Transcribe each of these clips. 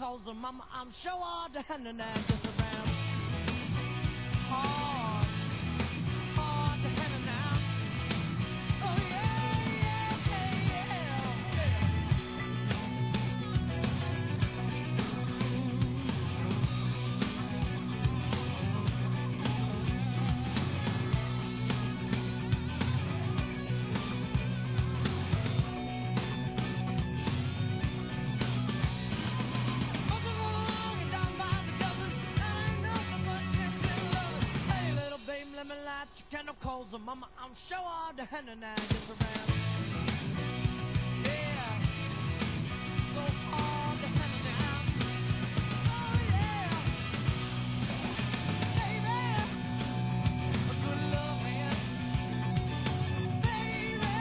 calls her mama. I'm sure all the hand and just around. Hard, hard to handle now. Oh yeah, yeah, let me light your candle calls her mama. I'm sure all the hand and just around. Yeah, so hard to handle now. Oh yeah, baby, a good love man, baby,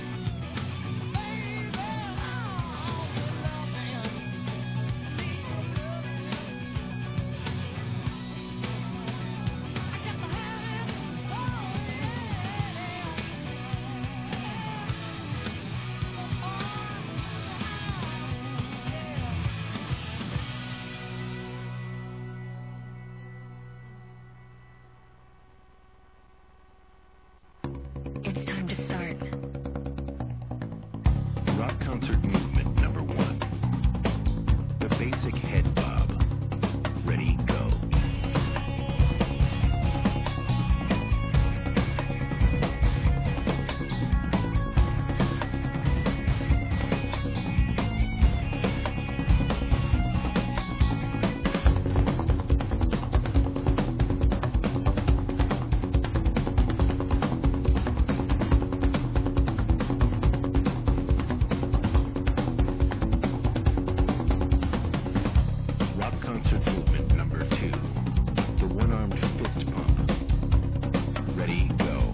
baby, oh, good love man, need your love man. I got to have it. Oh yeah, so hard, yeah. It's time to start. Rock concert movement number 1. The basic head bob. Ready, go. Rock concert movement number 2. The one-armed fist pump. Ready, go.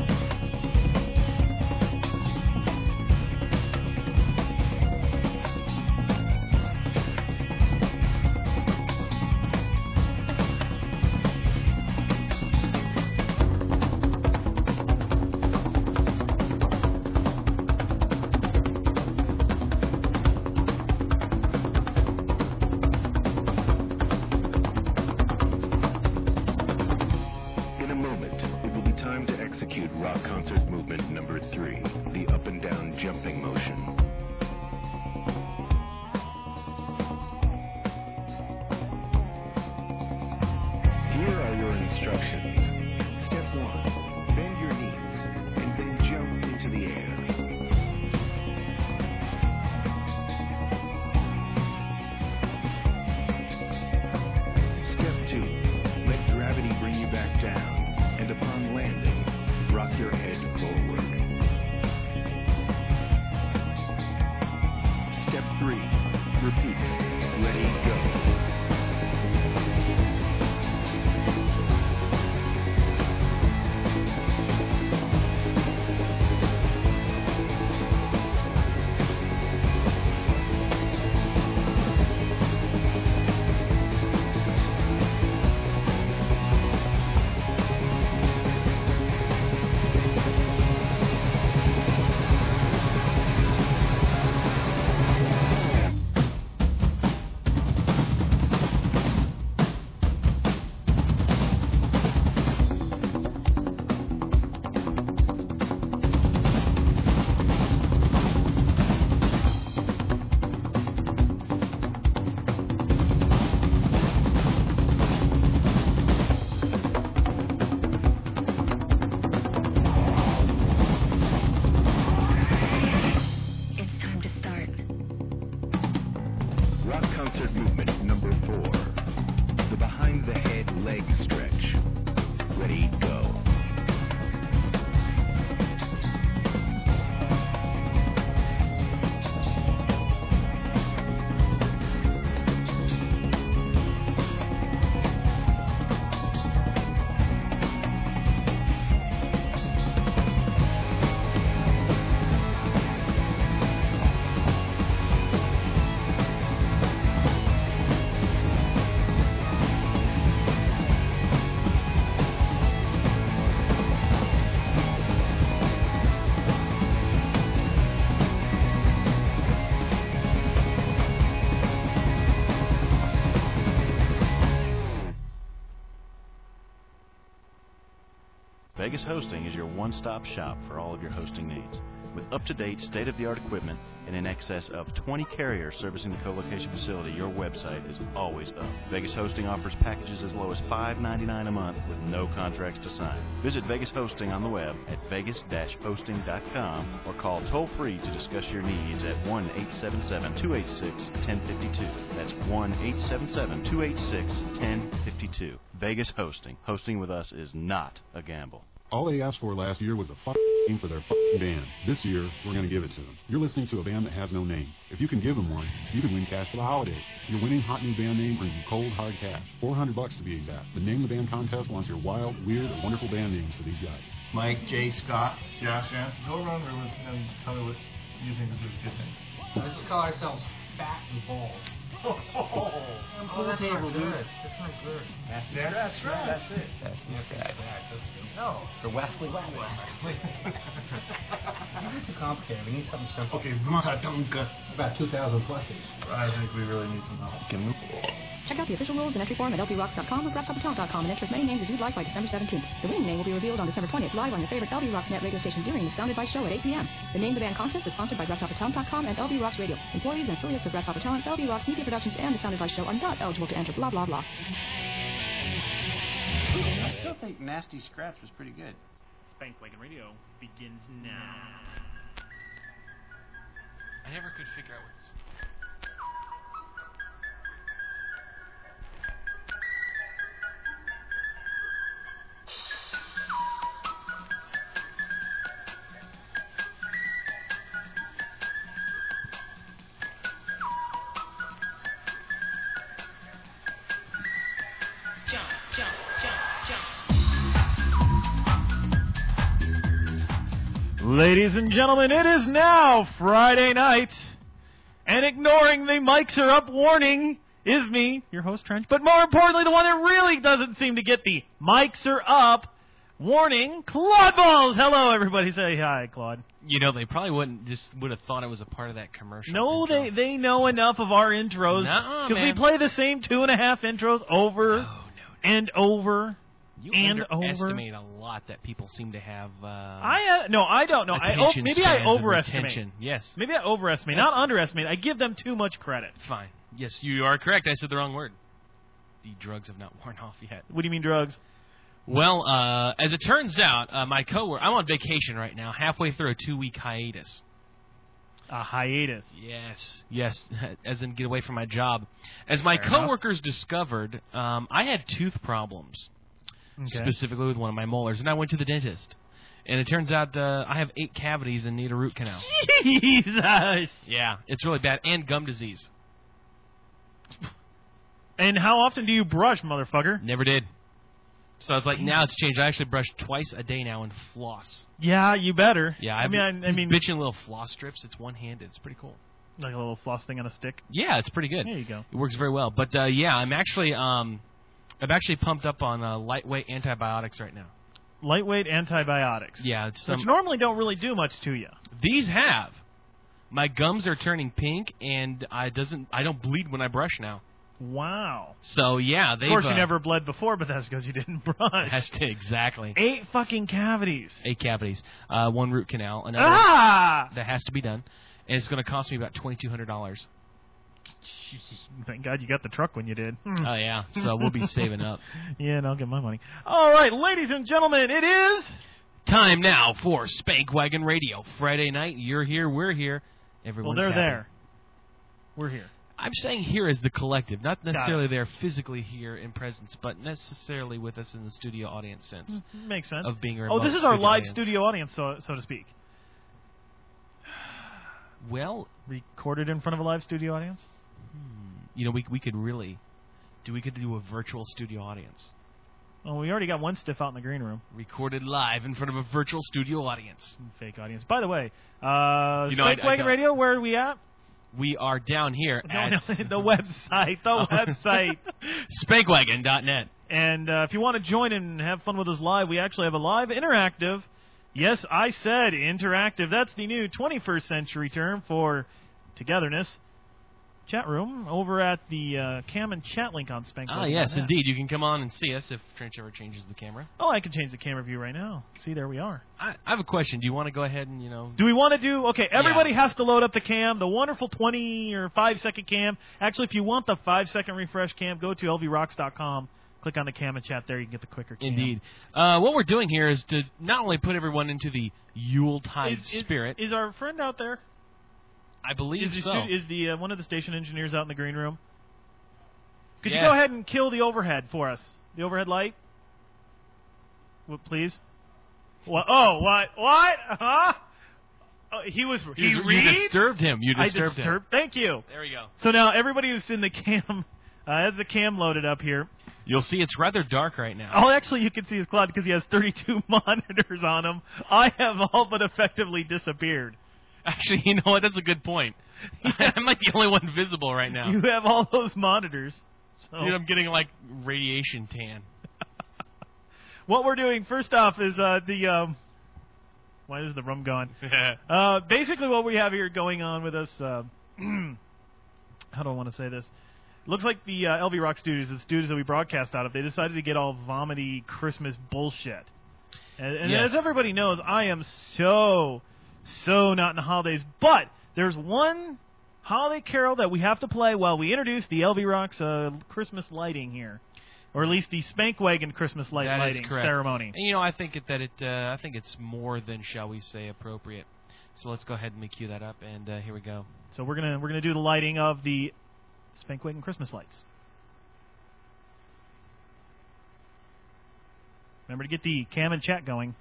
In a moment, it will be time to execute rock concert movement number 3, the up and down jumping motion. Here are your instructions. Step 1, bend your knees and then jump into the air. Step 2, let gravity bring you back down, and upon landing, rock your head forward. Step 3, repeat. Ready, go. It's time to start. Rock concert movement number 4, the behind the head leg stretch. Ready, go. Vegas Hosting is your one-stop shop for all of your hosting needs. With up-to-date, state-of-the-art equipment and in excess of 20 carriers servicing the co-location facility, your website is always up. Vegas Hosting offers packages as low as $5.99 a month with no contracts to sign. Visit Vegas Hosting on the web at vegas-hosting.com or call toll-free to discuss your needs at 1-877-286-1052. That's 1-877-286-1052. Vegas Hosting. Hosting with us is not a gamble. All they asked for last year was a name for their band. This year, we're going to give it to them. You're listening to a band that has no name. If you can give them one, you can win cash for the holidays. Your winning hot new band name brings you cold, hard cash. $400 to be exact. The Name the Band contest wants your wild, weird, and wonderful band names for these guys. Mike, J. Scott. Yeah. Go around rumors and tell me what you think is a good thing. Let's call ourselves Fat and Bald. Oh, Pool table, dude. That's not good. Nasty That's Scratch. That's it. Nasty Scratch. No. For Wesley West. These are too complicated. We need something simple. Okay, Matatunka. About 2,000 plushies. I think we really need some help. Check out the official rules and entry form at lbrocks.com or grasshoppertown.com and enter as many names as you'd like by December 17th. The winning name will be revealed on December 20th live on your favorite LB Rocks Net radio station during the Sound Advice Show at 8 p.m. The Name the Band contest is sponsored by grasshoppertown.com and LB Rocks Radio. Employees and affiliates of Grasshopper Talent, LB Rocks, Media Productions, and the Sound Advice Show are not eligible to enter blah, blah, blah. I still think Nasty Scratch was pretty good. Spank Wagon Radio begins now. I never could figure out what's... Ladies and gentlemen, it is now Friday night, and ignoring the mics are up warning is me, your host Trench, but more importantly, the one that really doesn't seem to get the mics are up warning, Claude Balls. Hello, everybody. Say hi, Claude. You know, they probably would have thought it was a part of that commercial. No, intro. they know enough of our intros because we play the same 2.5 intros over and over. You and underestimate a lot that people seem to have. I don't know. Maybe I overestimate. Retention. Yes. Maybe I overestimate, not underestimate. I give them too much credit. Fine. Yes, you are correct. I said the wrong word. The drugs have not worn off yet. What do you mean drugs? Well, as it turns out, my coworker, I'm on vacation right now, halfway through a 2-week hiatus. A hiatus. Yes, as in get away from my job. As my coworkers discovered, I had tooth problems. Okay. Specifically with one of my molars, and I went to the dentist. And it turns out I have 8 cavities and need a root canal. Jesus! Yeah, it's really bad, and gum disease. And how often do you brush, motherfucker? Never did. So it's like, now it's changed. I actually brush twice a day now and floss. Yeah, you better. Yeah, I mean, bitching little floss strips. It's one-handed. It's pretty cool. Like a little floss thing on a stick? Yeah, it's pretty good. There you go. It works very well. But, yeah, I'm actually pumped up on lightweight antibiotics right now. Lightweight antibiotics. Yeah, it's which normally don't really do much to you. These have. My gums are turning pink, and I don't bleed when I brush now. Wow. So yeah, of course you never bled before, but that's because you didn't brush. Exactly. 8 fucking cavities. 8 cavities. 1 root canal. Another that has to be done, and it's going to cost me about $2,200. Thank God you got the truck when you did. Oh, yeah. So we'll be saving up. Yeah, and I'll get my money. All right, ladies and gentlemen, it is time now for Spank Wagon Radio. Friday night, you're here, we're here. Everyone's they're happy. there. We're here. I'm saying here as the collective, not necessarily they're physically here in presence, but necessarily with us in the studio audience sense. Makes sense. Of being a remote this is our live audience. studio audience, so to speak. Well, recorded in front of a live studio audience? You know, we could really we could do a virtual studio audience. Oh, we already got one stiff out in the green room. Recorded live in front of a virtual studio audience. Fake audience. By the way, Spank Wagon Radio, where are we at? We are down here at the website. The website. Spankwagon.net. And if you want to join and have fun with us live, we actually have a live interactive. Yes, I said interactive. That's the new 21st century term for togetherness. chat room over at the Cam and Chat link on Spank. Ah, yes, indeed. You can come on and see us if Trench ever changes the camera. Oh, I can change the camera view right now. See, there we are. I have a question. Do you want to go ahead and, Do we want to do... Okay, everybody has to load up the cam, the wonderful 20 or 5-second cam. Actually, if you want the 5-second refresh cam, go to lvrocks.com. Click on the Cam and Chat there. You can get the quicker cam. Indeed. What we're doing here is to not only put everyone into the Yuletide spirit... Is our friend out there? I believe so. Is the one of the station engineers out in the green room? Could you go ahead and kill the overhead for us? The overhead light? What, please? What? Oh, what? What? Huh? You disturbed him. You disturbed him. Thank you. There we go. So now everybody who's in the cam, has the cam loaded up here. You'll see it's rather dark right now. Oh, actually, you can see his cloud because he has 32 monitors on him. I have all but effectively disappeared. Actually, you know what? That's a good point. I'm like the only one visible right now. You have all those monitors. So. Dude, I'm getting like radiation tan. What we're doing first off is why is the rum gone? Basically, what we have here going on with us. How do I want to say this? It looks like the LV Rock Studios, the studios that we broadcast out of, they decided to get all vomity Christmas bullshit. And as everybody knows, I am so not in the holidays. But there's one holiday carol that we have to play while we introduce the LV Rock's Christmas lighting here, or at least the Spankwagon Christmas lighting ceremony. And I think I think it's more than, shall we say, appropriate. So let's go ahead and cue that up, and here we go. So we're gonna do the lighting of the Spankwagon Christmas lights. Remember to get the Cam and Chat going.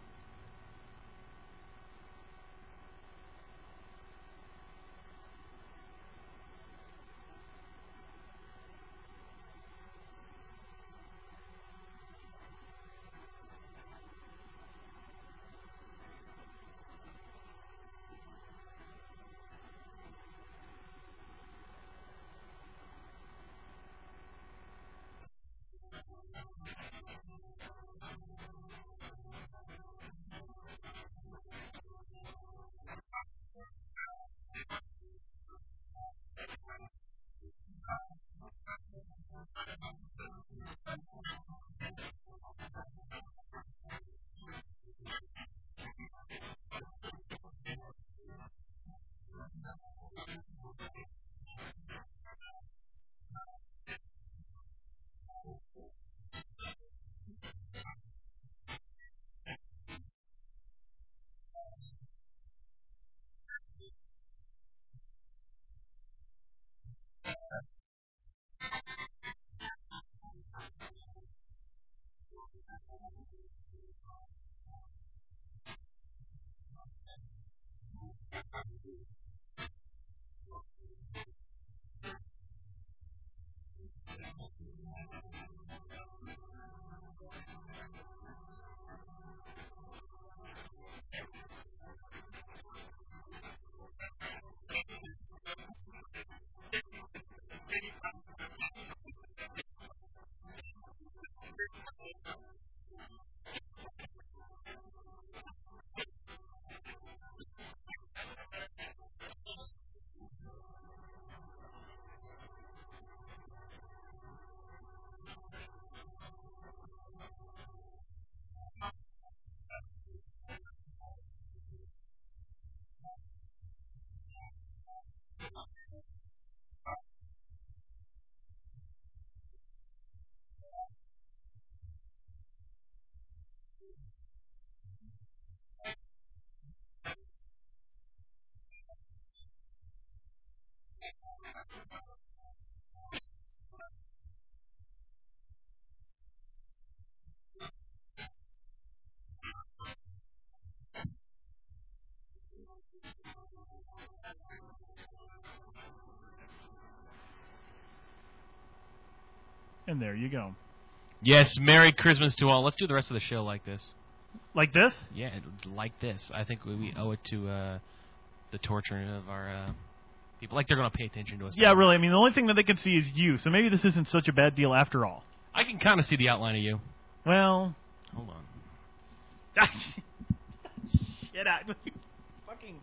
And there you go. Yes, Merry Christmas to all. Let's do the rest of the show like this. Like this? Yeah, like this. I think we owe it to the torturing of our people. Like they're going to pay attention to us. Yeah, really. I mean, the only thing that they can see is you, so maybe this isn't such a bad deal after all. I can kind of see the outline of you. Well... Hold on. Shit, fucking...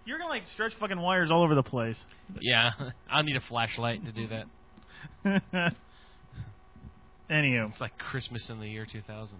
You're gonna like stretch fucking wires all over the place. Yeah, I'll need a flashlight to do that. Anywho, It's like Christmas in the year 2000.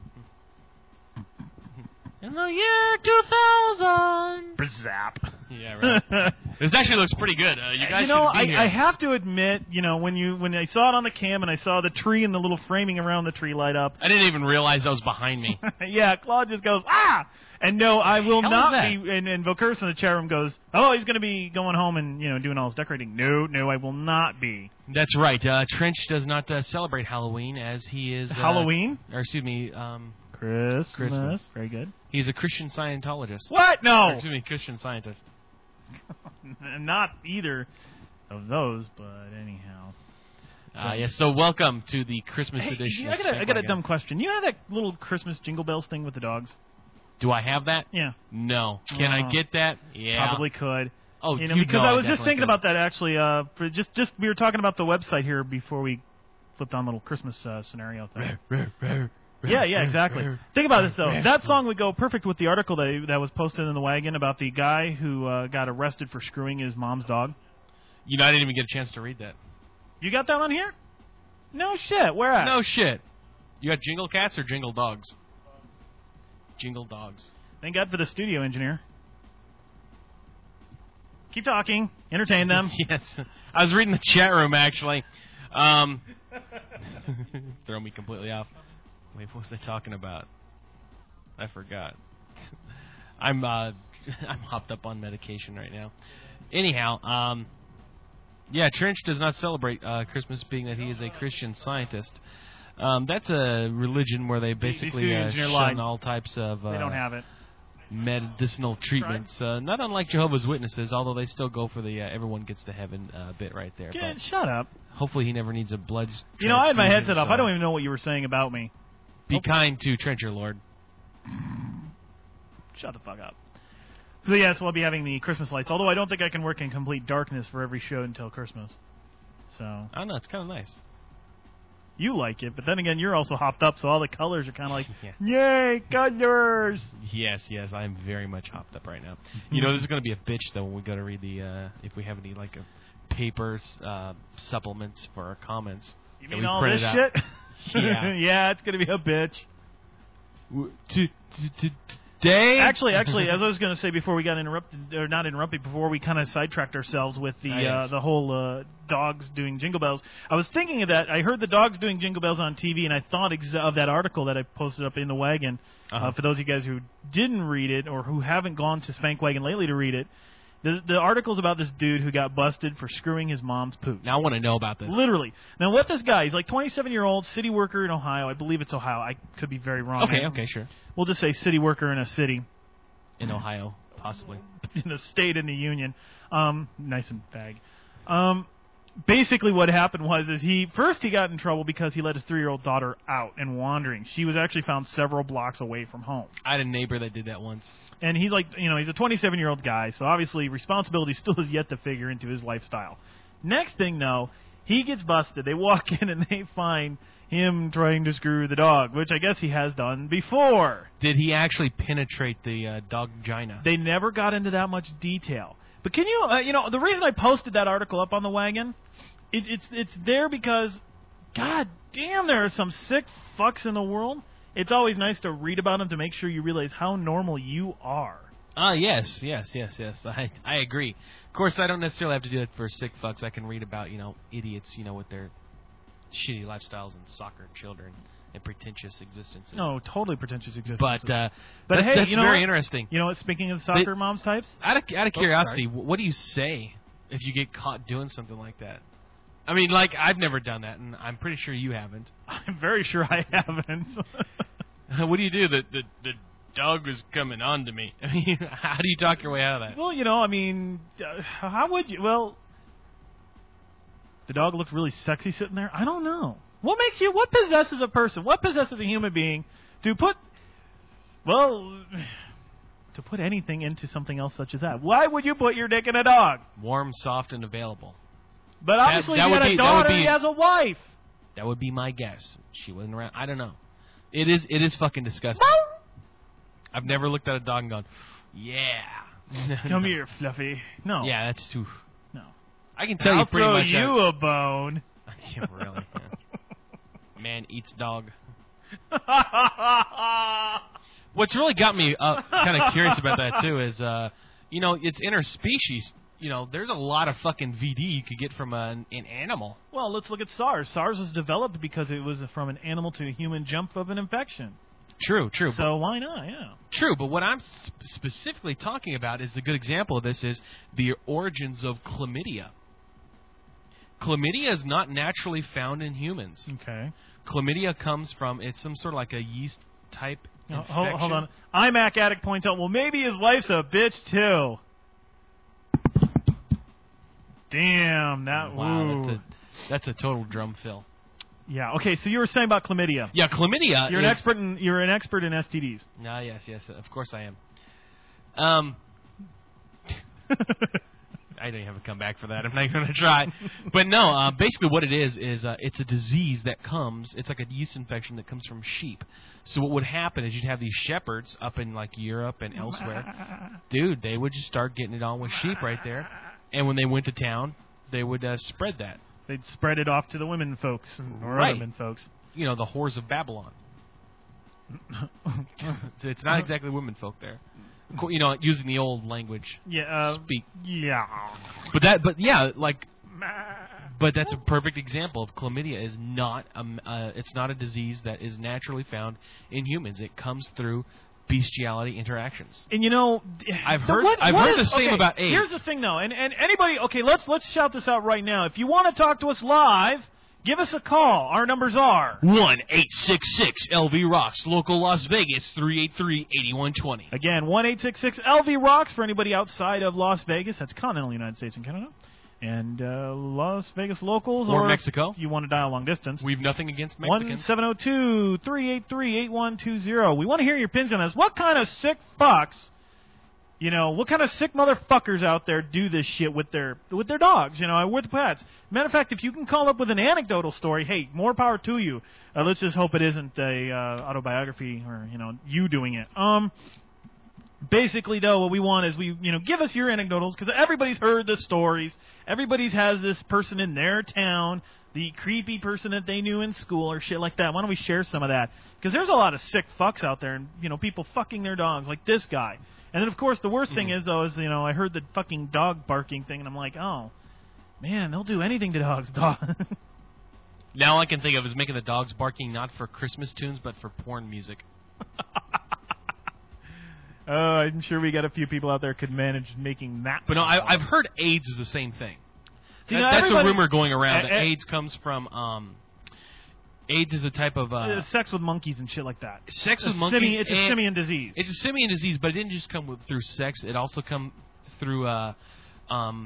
In the year 2000. Zap. Yeah, right. This actually looks pretty good. You guys You know, should be here. I have to admit, you know, when I saw it on the cam and I saw the tree and the little framing around the tree light up. I didn't even realize that was behind me. Yeah, Claude just goes, ah! And no, I will Hell not is that? be. And Vocurus in the chat room goes, oh, he's going to be going home and, you know, doing all his decorating. No, I will not be. That's right. Trench does not celebrate Halloween as he is... Halloween? Or excuse me, Christmas. Very good. He's a Christian Scientologist. What? No! Or, excuse me, Christian Scientist. Not either of those, but anyhow. Yes, so welcome to the Christmas edition of I got a Spankwagon. dumb question. You have that little Christmas Jingle Bells thing with the dogs? Do I have that? Yeah. No. Can I get that? Yeah. Probably could. Oh, you know, you because know I I was just definitely thinking could. about that actually. For just we were talking about the website here before we flipped on the little Christmas scenario thing. Yeah, exactly. Think about this though. That song would go perfect with the article that was posted in the wagon about the guy who got arrested for screwing his mom's dog. You know, I didn't even get a chance to read that. You got that on here? No shit. Where at? No shit. You got Jingle Cats or Jingle Dogs? Jingle Dogs. Thank God for the studio engineer. Keep talking. Entertain them. Yes. I was reading the chat room, actually. Throw me completely off. Wait, what was I talking about? I forgot. I'm hopped up on medication right now. Anyhow, yeah, Trench does not celebrate Christmas, being that he is a Christian Scientist. That's a religion where they basically studio engineer shun lied. all types of They don't have it. medicinal treatments. Not unlike Jehovah's Witnesses, although they still go for the everyone gets to heaven bit right there. But Shut up. hopefully he never needs a blood You know, I had my transfusion, headset off. so I don't even know what you were saying about me. Be kind to Trencher Lord. Shut the fuck up. So yes, we'll be having the Christmas lights. Although I don't think I can work in complete darkness for every show until Christmas. So I don't know. It's kind of nice. you like it, but then again, you're also hopped up, so all the colors are kind of like, Yeah. yay, colors! Yes, I'm very much hopped up right now. You know, this is going to be a bitch though when we go to read the if we have any like papers supplements for our comments. You that mean we all printed this out. shit? Yeah. Yeah, it's gonna be a bitch. Today, Actually, as I was going to say before we got interrupted, or not interrupted, before we kind of sidetracked ourselves with the yes. the whole dogs doing jingle bells, I was thinking of that. I heard the dogs doing jingle bells on TV, and I thought of that article that I posted up in the wagon. For those of you guys who didn't read it or who haven't gone to Spankwagon lately to read it, the article's about this dude who got busted for screwing his mom's pooch. Now I want to know about this. Literally. Now, what this guy, he's like 27-year-old city worker in Ohio. I believe it's Ohio. I could be very wrong. Okay, sure. We'll just say city worker in a city. In Ohio, possibly. In a state in the union. Nice and vague. Basically what happened was he got in trouble because he let his 3-year-old daughter out and wandering. She was actually found several blocks away from home. I had a neighbor that did that once. And he's like, he's a 27-year-old guy, so obviously responsibility still is yet to figure into his lifestyle. Next thing, though, he gets busted. They walk in and they find him trying to screw the dog, which I guess he has done before. Did he actually penetrate the dog vagina? They never got into that much detail. But can you, the reason I posted that article up on the wagon, it's there because, god damn, there are some sick fucks in the world. It's always nice to read about them to make sure you realize how normal you are. Yes. I agree. Of course, I don't necessarily have to do it for sick fucks. I can read about, idiots, with their shitty lifestyles and soccer children and pretentious existences. No, totally pretentious existences. But hey, that's very interesting. You know what? Speaking of soccer moms types, out of curiosity, what do you say if you get caught doing something like that? I mean, I've never done that, and I'm pretty sure you haven't. I'm very sure I haven't. What do you do? The dog was coming on to me. I mean, how do you talk your way out of that? Well, how would you? Well, the dog looked really sexy sitting there. I don't know. What possesses a person? What possesses a human being to put anything into something else such as that? Why would you put your dick in a dog? Warm, soft, and available. But obviously, if he had a daughter, he has a wife. That would be my guess. She wasn't around. I don't know. It is fucking disgusting. I've never looked at a dog and gone, yeah. Come here, Fluffy. No. Yeah, that's too. No. I can tell I'll you pretty throw much. you a bone. Yeah, really. Yeah. Man eats dog. What's really got me kind of curious about that too is, it's interspecies. There's a lot of fucking VD you could get from an animal. Well, let's look at SARS. SARS was developed because it was from an animal to a human jump of an infection. True. So why not? Yeah. True, but what I'm specifically talking about is a good example of this is the origins of chlamydia. Chlamydia is not naturally found in humans. Okay. Chlamydia comes from, it's some sort of like a yeast type infection. Hold on. iMac Addict points out, well, maybe his wife's a bitch, too. Damn, that... Wow, that's a total drum fill. Yeah, okay, so you were saying about chlamydia. Yeah, chlamydia You're an expert in STDs. Yes, of course I am. I don't even have a comeback for that. I'm not going to try. But no, basically what it is it's a disease that comes, it's like a yeast infection that comes from sheep. So what would happen is you'd have these shepherds up in like Europe and elsewhere. Dude, they would just start getting it on with sheep right there. And when they went to town, they would spread that. They'd spread it off to the women folks or right. other men folks. The whores of Babylon. It's not exactly women folk there. Using the old language. Yeah. Speak. Yeah. But that's a perfect example of chlamydia is not it's not a disease that is naturally found in humans. It comes through bestiality interactions. And I've heard the same about AIDS. Here's the thing though, and anybody, okay, let's shout this out right now. If you want to talk to us live, give us a call. Our numbers are 1-866-LV-ROCKS, local Las Vegas 383-8120. Again, 1-866-LV-ROCKS for anybody outside of Las Vegas. That's continental United States and Canada. And Las Vegas locals or Mexico. If you want to dial long distance. We've nothing against Mexicans. 1-702-383-8120. We want to hear your opinions on this. What kind of sick fucks, what kind of sick motherfuckers out there do this shit with their dogs, with pets? Matter of fact, if you can call up with an anecdotal story, hey, more power to you. Let's just hope it isn't a autobiography or, you doing it. Basically, though, what we want is give us your anecdotals because everybody's heard the stories. Everybody's has this person in their town, the creepy person that they knew in school or shit like that. Why don't we share some of that? Because there's a lot of sick fucks out there and, people fucking their dogs like this guy. And then, of course, the worst thing is, though, is, I heard the fucking dog barking thing and I'm like, oh, man, they'll do anything to dogs. Now all I can think of is making the dogs barking not for Christmas tunes but for porn music. I'm sure we got a few people out there could manage making that. But no, I've heard AIDS is the same thing. See, that's a rumor going around that AIDS comes from. AIDS is a type of sex with monkeys and shit like that. Sex with monkeys. It's a simian disease. It's a simian disease, but it didn't just come through sex. It also comes through, the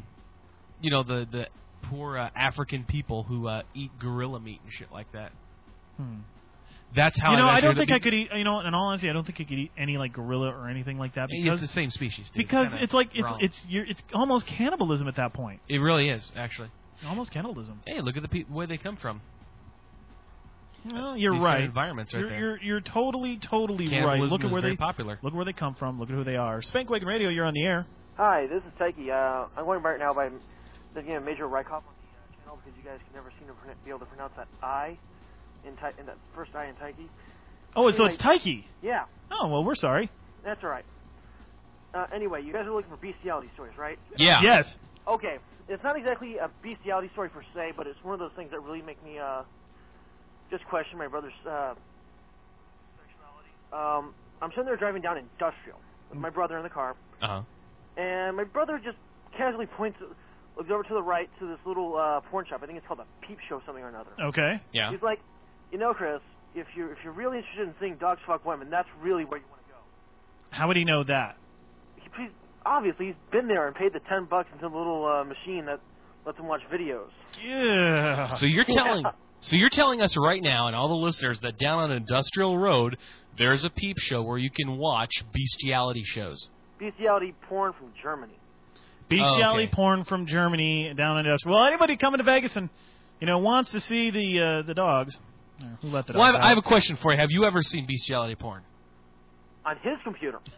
poor African people who eat gorilla meat and shit like that. That's how I don't think I could eat. In all honesty, I don't think I could eat any like gorilla or anything like that because it's the same species. Dude. Because it's like it's almost cannibalism at that point. It really is, actually. Almost cannibalism. Hey, look at the where they come from. Well, you're These right. Environments right there. You're totally right. Look at where they popular. Look where they come from. Look at who they are. Spank Wagon Radio. You're on the air. Hi, this is Taiki. I'm going right now by Major Rykov on the channel because you guys can never seem to be able to pronounce that I. In that first I in Taiki. Oh, so it's Taiki? Yeah. Oh, well, we're sorry. That's all right. Anyway, you guys are looking for bestiality stories, right? Yeah. Yes. Okay. It's not exactly a bestiality story per se, but it's one of those things that really make me just question my brother's sexuality. I'm sitting there driving down Industrial with my brother in the car. Uh-huh. And my brother just casually looks over to the right to this little porn shop. I think it's called a Peep Show something or another. Okay. Yeah. He's like, Chris, if you're really interested in seeing dogs fuck women, that's really where you want to go. How would he know that? Obviously, he's been there and paid the $10 into the little machine that lets him watch videos. Yeah. So you're telling us right now, and all the listeners, that down on Industrial Road, there's a Peep Show where you can watch bestiality shows. Bestiality porn from Germany. Bestiality porn from Germany down in Industrial. Well, anybody coming to Vegas and wants to see the dogs. Who let the dogs I have a question for you. Have you ever seen bestiality porn? On his computer.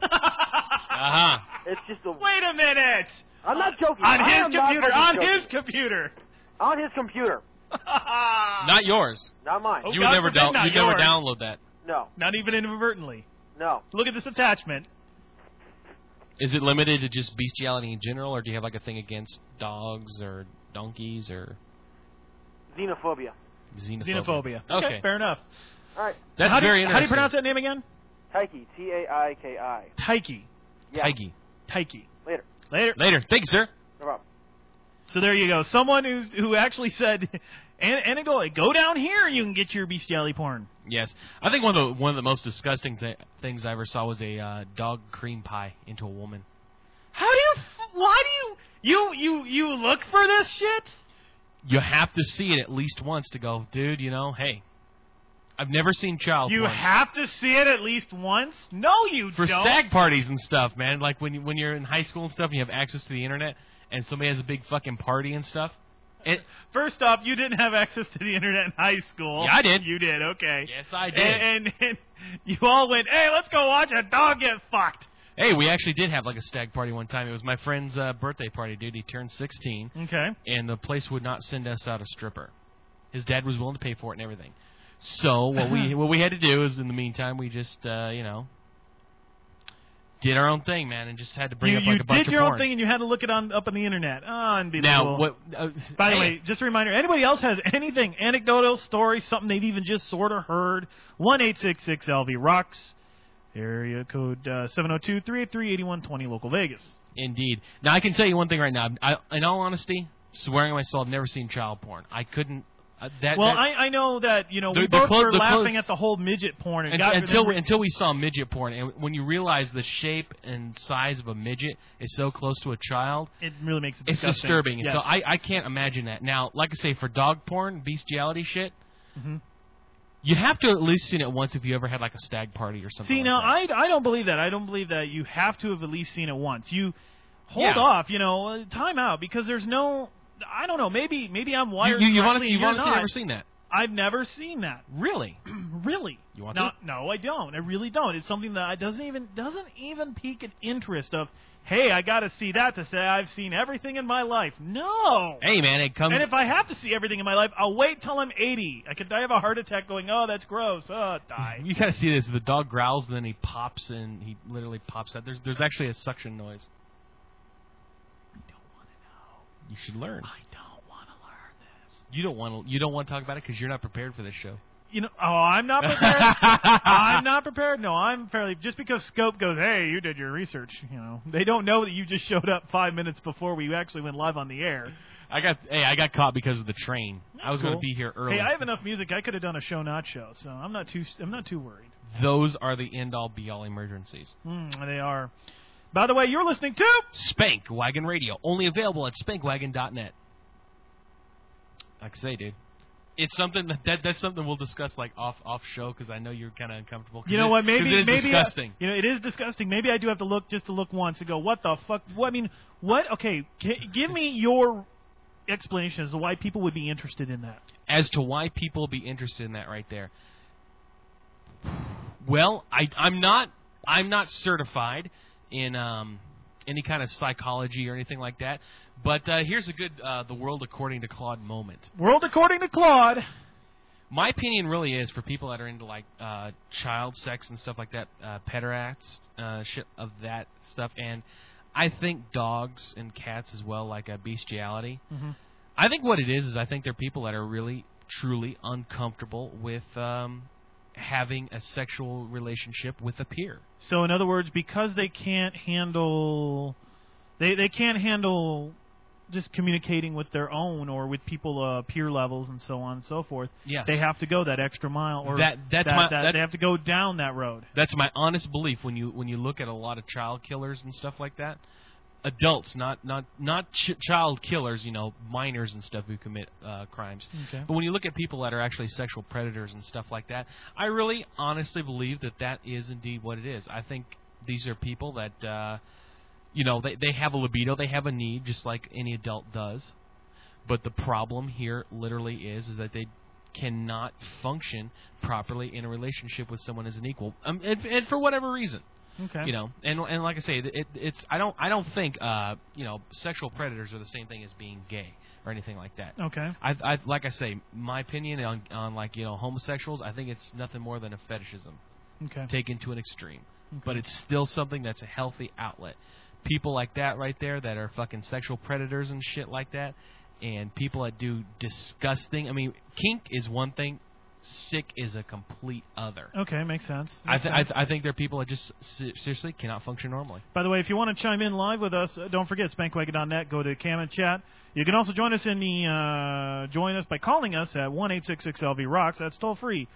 It's just a. Wait a minute. I'm not joking. On I his am not computer. fucking On joking. his computer. On his computer. Not yours. Not mine. Oh, You would God never forbid, not you'd never yours. download that. No. Not even inadvertently. No. Look at this attachment. Is it limited to just bestiality in general, or do you have like a thing against dogs or donkeys or Xenophobia. xenophobia? Okay, fair enough. All right. That's How do you- very How do you interesting. pronounce that name again? Taiki. T-A-I-K-I. Taiki. Yeah. Taiki. Taiki. Later. Later. Thank you, sir. No problem. So there you go. Someone who actually said, and go down here, you can get your bestiality porn. Yes, I think one of the most disgusting things I ever saw was a dog cream pie into a woman. How do you? Why do you look for this shit? You have to see it at least once to go, dude. You know, hey, I've never seen child You porn. have to see it at least once. No, you For don't. stag parties and stuff, man. Like when you're in high school and stuff, and you have access to the internet, and somebody has a big fucking party and stuff. First off, you didn't have access to the internet in high school. Yeah, I did. You did, okay. Yes, I did. And you all went, hey, let's go watch a dog get fucked. Hey, we actually did have like a stag party one time. It was my friend's birthday party, dude. He turned 16. Okay. And the place would not send us out a stripper. His dad was willing to pay for it and everything. So what we had to do is, in the meantime, we just did our own thing, man, and just had to bring up like a bunch of You did your porn. own thing, and you had to look it up on the internet. Oh, unbelievable. Now, what? By the hey, way, just a reminder: anybody else has anything, anecdotal story, something they've even just sort of heard? 1-866-LV Rocks, area code 702-383-8120, local Vegas. Indeed. Now I can tell you one thing right now. In all honesty, swearing on my soul, I've never seen child porn. I couldn't. I know that we The both clo- were the laughing close- at the whole midget porn and until we saw midget porn, and when you realize the shape and size of a midget is so close to a child, it really makes it it's disgusting. disturbing. Yes. So I can't imagine that. Now, like I say, for dog porn, bestiality shit, you have to at least seen it once if you ever had like a stag party or something. See, like now that. I don't believe that. I don't believe that you have to have at least seen it once. You hold Yeah. off, time out, because there's no. I don't know. Maybe I'm wired. You've correctly and you're honestly not. never seen that. I've never seen that. Really? Really? You want no, to? No, I don't. I really don't. It's something that doesn't even pique an interest of, hey, I got to see that to say I've seen everything in my life. No. Hey, man, it comes. And if I have to see everything in my life, I'll wait till I'm 80. I could die of a heart attack going, oh, that's gross. Oh, die. You gotta see this. The dog growls and then he pops and he literally pops out. There's actually a suction noise. I don't want to know. You should learn. I don't want to learn this. You don't want to talk about it because you're not prepared for this show. I'm not prepared. I'm not prepared. No, I'm fairly. Just because Scope goes, hey, you did your research. They don't know that you just showed up 5 minutes before we actually went live on the air. I got caught because of the train. I was Cool. going to be here early. Hey, I have enough music. I could have done a show not show, so I'm not too worried. Those are the end all be all emergencies. They are. By the way, you're listening to Spank Wagon Radio, only available at spankwagon.net. Like I say, dude, it's something that's something we'll discuss like off show because I know you're kind of uncomfortable. You know what? Maybe it is disgusting. It is disgusting. Maybe I do have to look once and go, what the fuck? What, I mean, what? Okay, give me your explanation as to why people would be interested in that. As to why people would be interested in that right there. Well, I'm not certified in any kind of psychology or anything like that. But here's a good The World According to Claude moment. World According to Claude. My opinion really is for people that are into like child sex and stuff like that, pederast, shit of that stuff, and I think dogs and cats as well, like bestiality. Mm-hmm. I think what it is I think they're people that are really, truly uncomfortable with having a sexual relationship with a peer. So in other words, because they can't handle, they can't handle just communicating with their own or with people peer levels and so on and so forth. Yes. They have to go that extra mile, or they have to go down that road. That's my honest belief when you look at a lot of child killers and stuff like that. Adults, not child killers, minors and stuff who commit crimes. Okay. But when you look at people that are actually sexual predators and stuff like that, I really honestly believe that is indeed what it is. I think these are people that, they have a libido, they have a need just like any adult does. But the problem here literally is that they cannot function properly in a relationship with someone as an equal, and for whatever reason. Okay. You know, and like I say, it's I don't think sexual predators are the same thing as being gay or anything like that. Okay. I like I say, my opinion on like homosexuals, I think it's nothing more than a fetishism. Okay. Taken to an extreme. Okay. But it's still something that's a healthy outlet. People like that right there that are fucking sexual predators and shit like that, and people that do disgusting. I mean, kink is one thing. Sick is a complete other. Okay, makes sense. I think there are people that just seriously cannot function normally. By the way, if you want to chime in live with us, don't forget spankwagon.net. Go to Cam and Chat. You can also join us join us by calling us at 1-866-LV-ROCKS. That's toll free,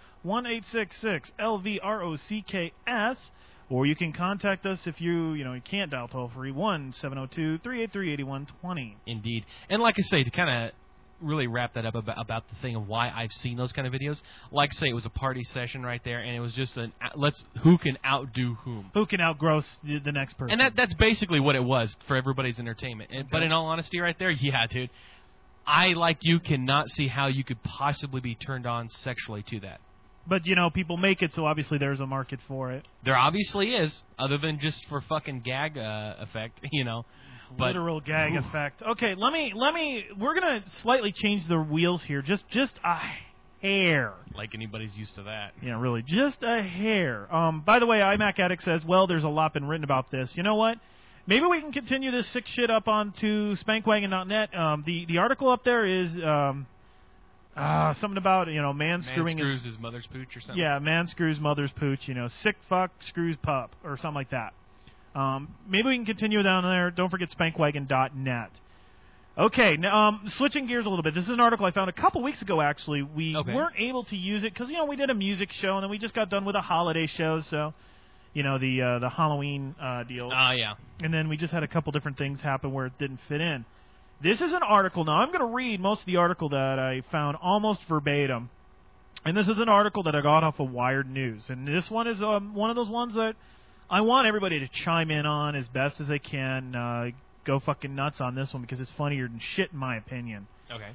1-866-LV-ROCKS. Or you can contact us if you can't dial toll free, 1-702-383-8120. Indeed, and like I say, to kind of really wrap that up about the thing of why I've seen those kind of videos. Like I say, it was a party session right there, and it was just who can outdo whom. Who can outgross the next person. And that's basically what it was for everybody's entertainment. Okay. But in all honesty right there, yeah, dude, I, like you, cannot see how you could possibly be turned on sexually to that. But, people make it, so obviously there's a market for it. There obviously is, other than just for fucking gag effect, But, literal gag effect. Okay, we're going to slightly change the wheels here, just a hair. Like anybody's used to that. Yeah, really, just a hair. By the way, iMac Addict says, well, there's a lot been written about this. You know what? Maybe we can continue this sick shit up onto spankwagon.net. The article up there is something about, man screwing screws his mother's pooch or something. Yeah, man screws mother's pooch, sick fuck screws pup or something like that. Maybe we can continue down there. Don't forget spankwagon.net. Okay, now, switching gears a little bit. This is an article I found a couple weeks ago, actually. We weren't able to use it because, we did a music show, and then we just got done with a holiday show, so, the Halloween deal. Yeah. And then we just had a couple different things happen where it didn't fit in. This is an article. Now, I'm going to read most of the article that I found almost verbatim. And this is an article that I got off of Wired News. And this one is one of those ones that I want everybody to chime in on as best as they can. Go fucking nuts on this one because it's funnier than shit in my opinion. Okay.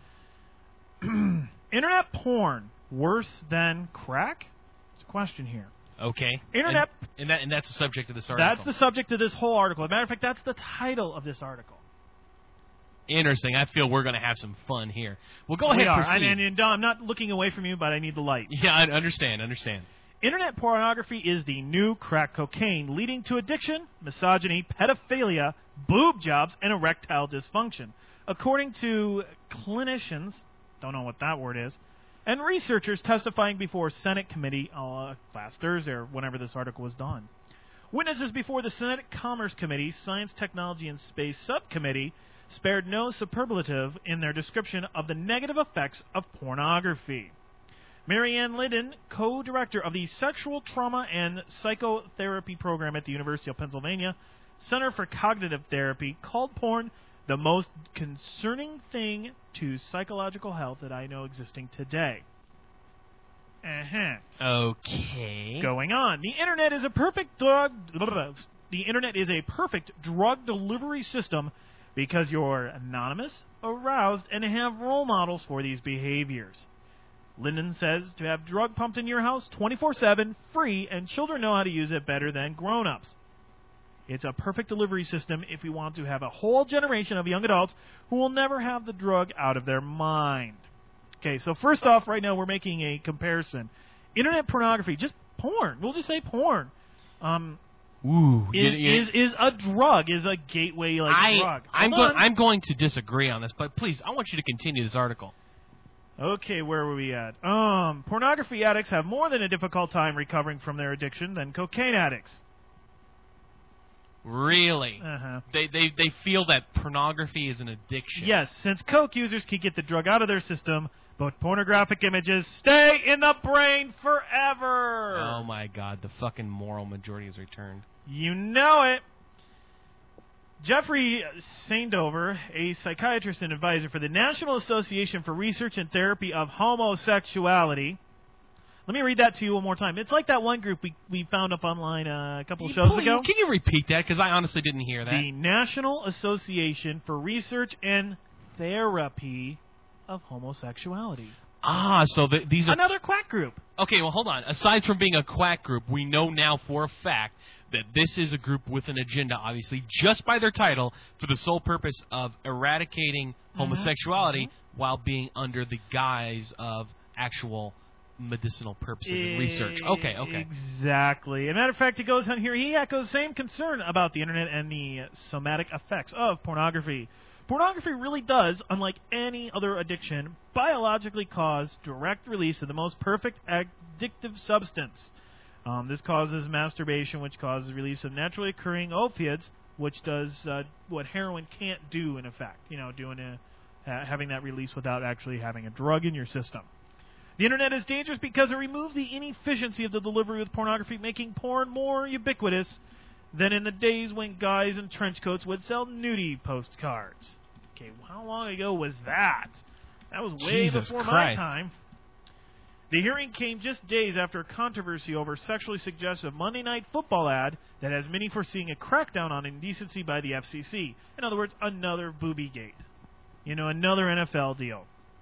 Internet porn worse than crack? It's a question here. Okay. Internet and that's the subject of this article. That's the subject of this whole article. As a matter of fact, that's the title of this article. Interesting. I feel we're going to have some fun here. Well, go ahead and proceed. And I'm not looking away from you, but I need the light. Yeah, I understand. Internet pornography is the new crack cocaine, leading to addiction, misogyny, pedophilia, boob jobs, and erectile dysfunction. According to clinicians, don't know what that word is, and researchers testifying before Senate committee last Thursday or whenever this article was done. Witnesses before the Senate Commerce Committee, Science, Technology, and Space Subcommittee spared no superlative in their description of the negative effects of pornography. Marianne Linden, co-director of the Sexual Trauma and Psychotherapy Program at the University of Pennsylvania Center for Cognitive Therapy, called porn the most concerning thing to psychological health that I know existing today. Okay. Going on. The Internet is a perfect drug delivery system because you're anonymous, aroused, and have role models for these behaviors. Linden says to have drug pumped in your house 24/7, free, and children know how to use it better than grown-ups. It's a perfect delivery system if we want to have a whole generation of young adults who will never have the drug out of their mind. Okay, so first off, right now we're making a comparison. Internet pornography, just porn. We'll just say porn. Is a drug, is a gateway drug. I'm going to disagree on this, but please, I want you to continue this article. Okay, where were we at? Pornography addicts have more than a difficult time recovering from their addiction than cocaine addicts. Really? Uh-huh. They feel that pornography is an addiction. Yes, since coke users can get the drug out of their system, but pornographic images stay in the brain forever. Oh my God, the fucking moral majority has returned. You know it. Jeffrey Saindover, a psychiatrist and advisor for the National Association for Research and Therapy of Homosexuality. Let me read that to you one more time. It's like that one group we found up online a couple of shows ago. Can you repeat that? Because I honestly didn't hear that. The National Association for Research and Therapy of Homosexuality. Ah, so these are... Another quack group. Okay, well, hold on. Aside from being a quack group, we know now for a fact that this is a group with an agenda, obviously, just by their title, for the sole purpose of eradicating homosexuality while being under the guise of actual medicinal purposes and research. Okay. Exactly. As a matter of fact, it goes on here. He echoes same concern about the internet and the somatic effects of pornography. Pornography really does, unlike any other addiction, biologically cause direct release of the most perfect addictive substance. This causes masturbation, which causes release of naturally occurring opiates, which does what heroin can't do, in effect. Having that release without actually having a drug in your system. The internet is dangerous because it removes the inefficiency of the delivery with pornography, making porn more ubiquitous than in the days when guys in trench coats would sell nudie postcards. Okay, how long ago was that? That was way Jesus before Christ. my time. The hearing came just days after a controversy over a sexually suggestive Monday Night Football ad that has many foreseeing a crackdown on indecency by the FCC. In other words, another booby gate. Another NFL deal.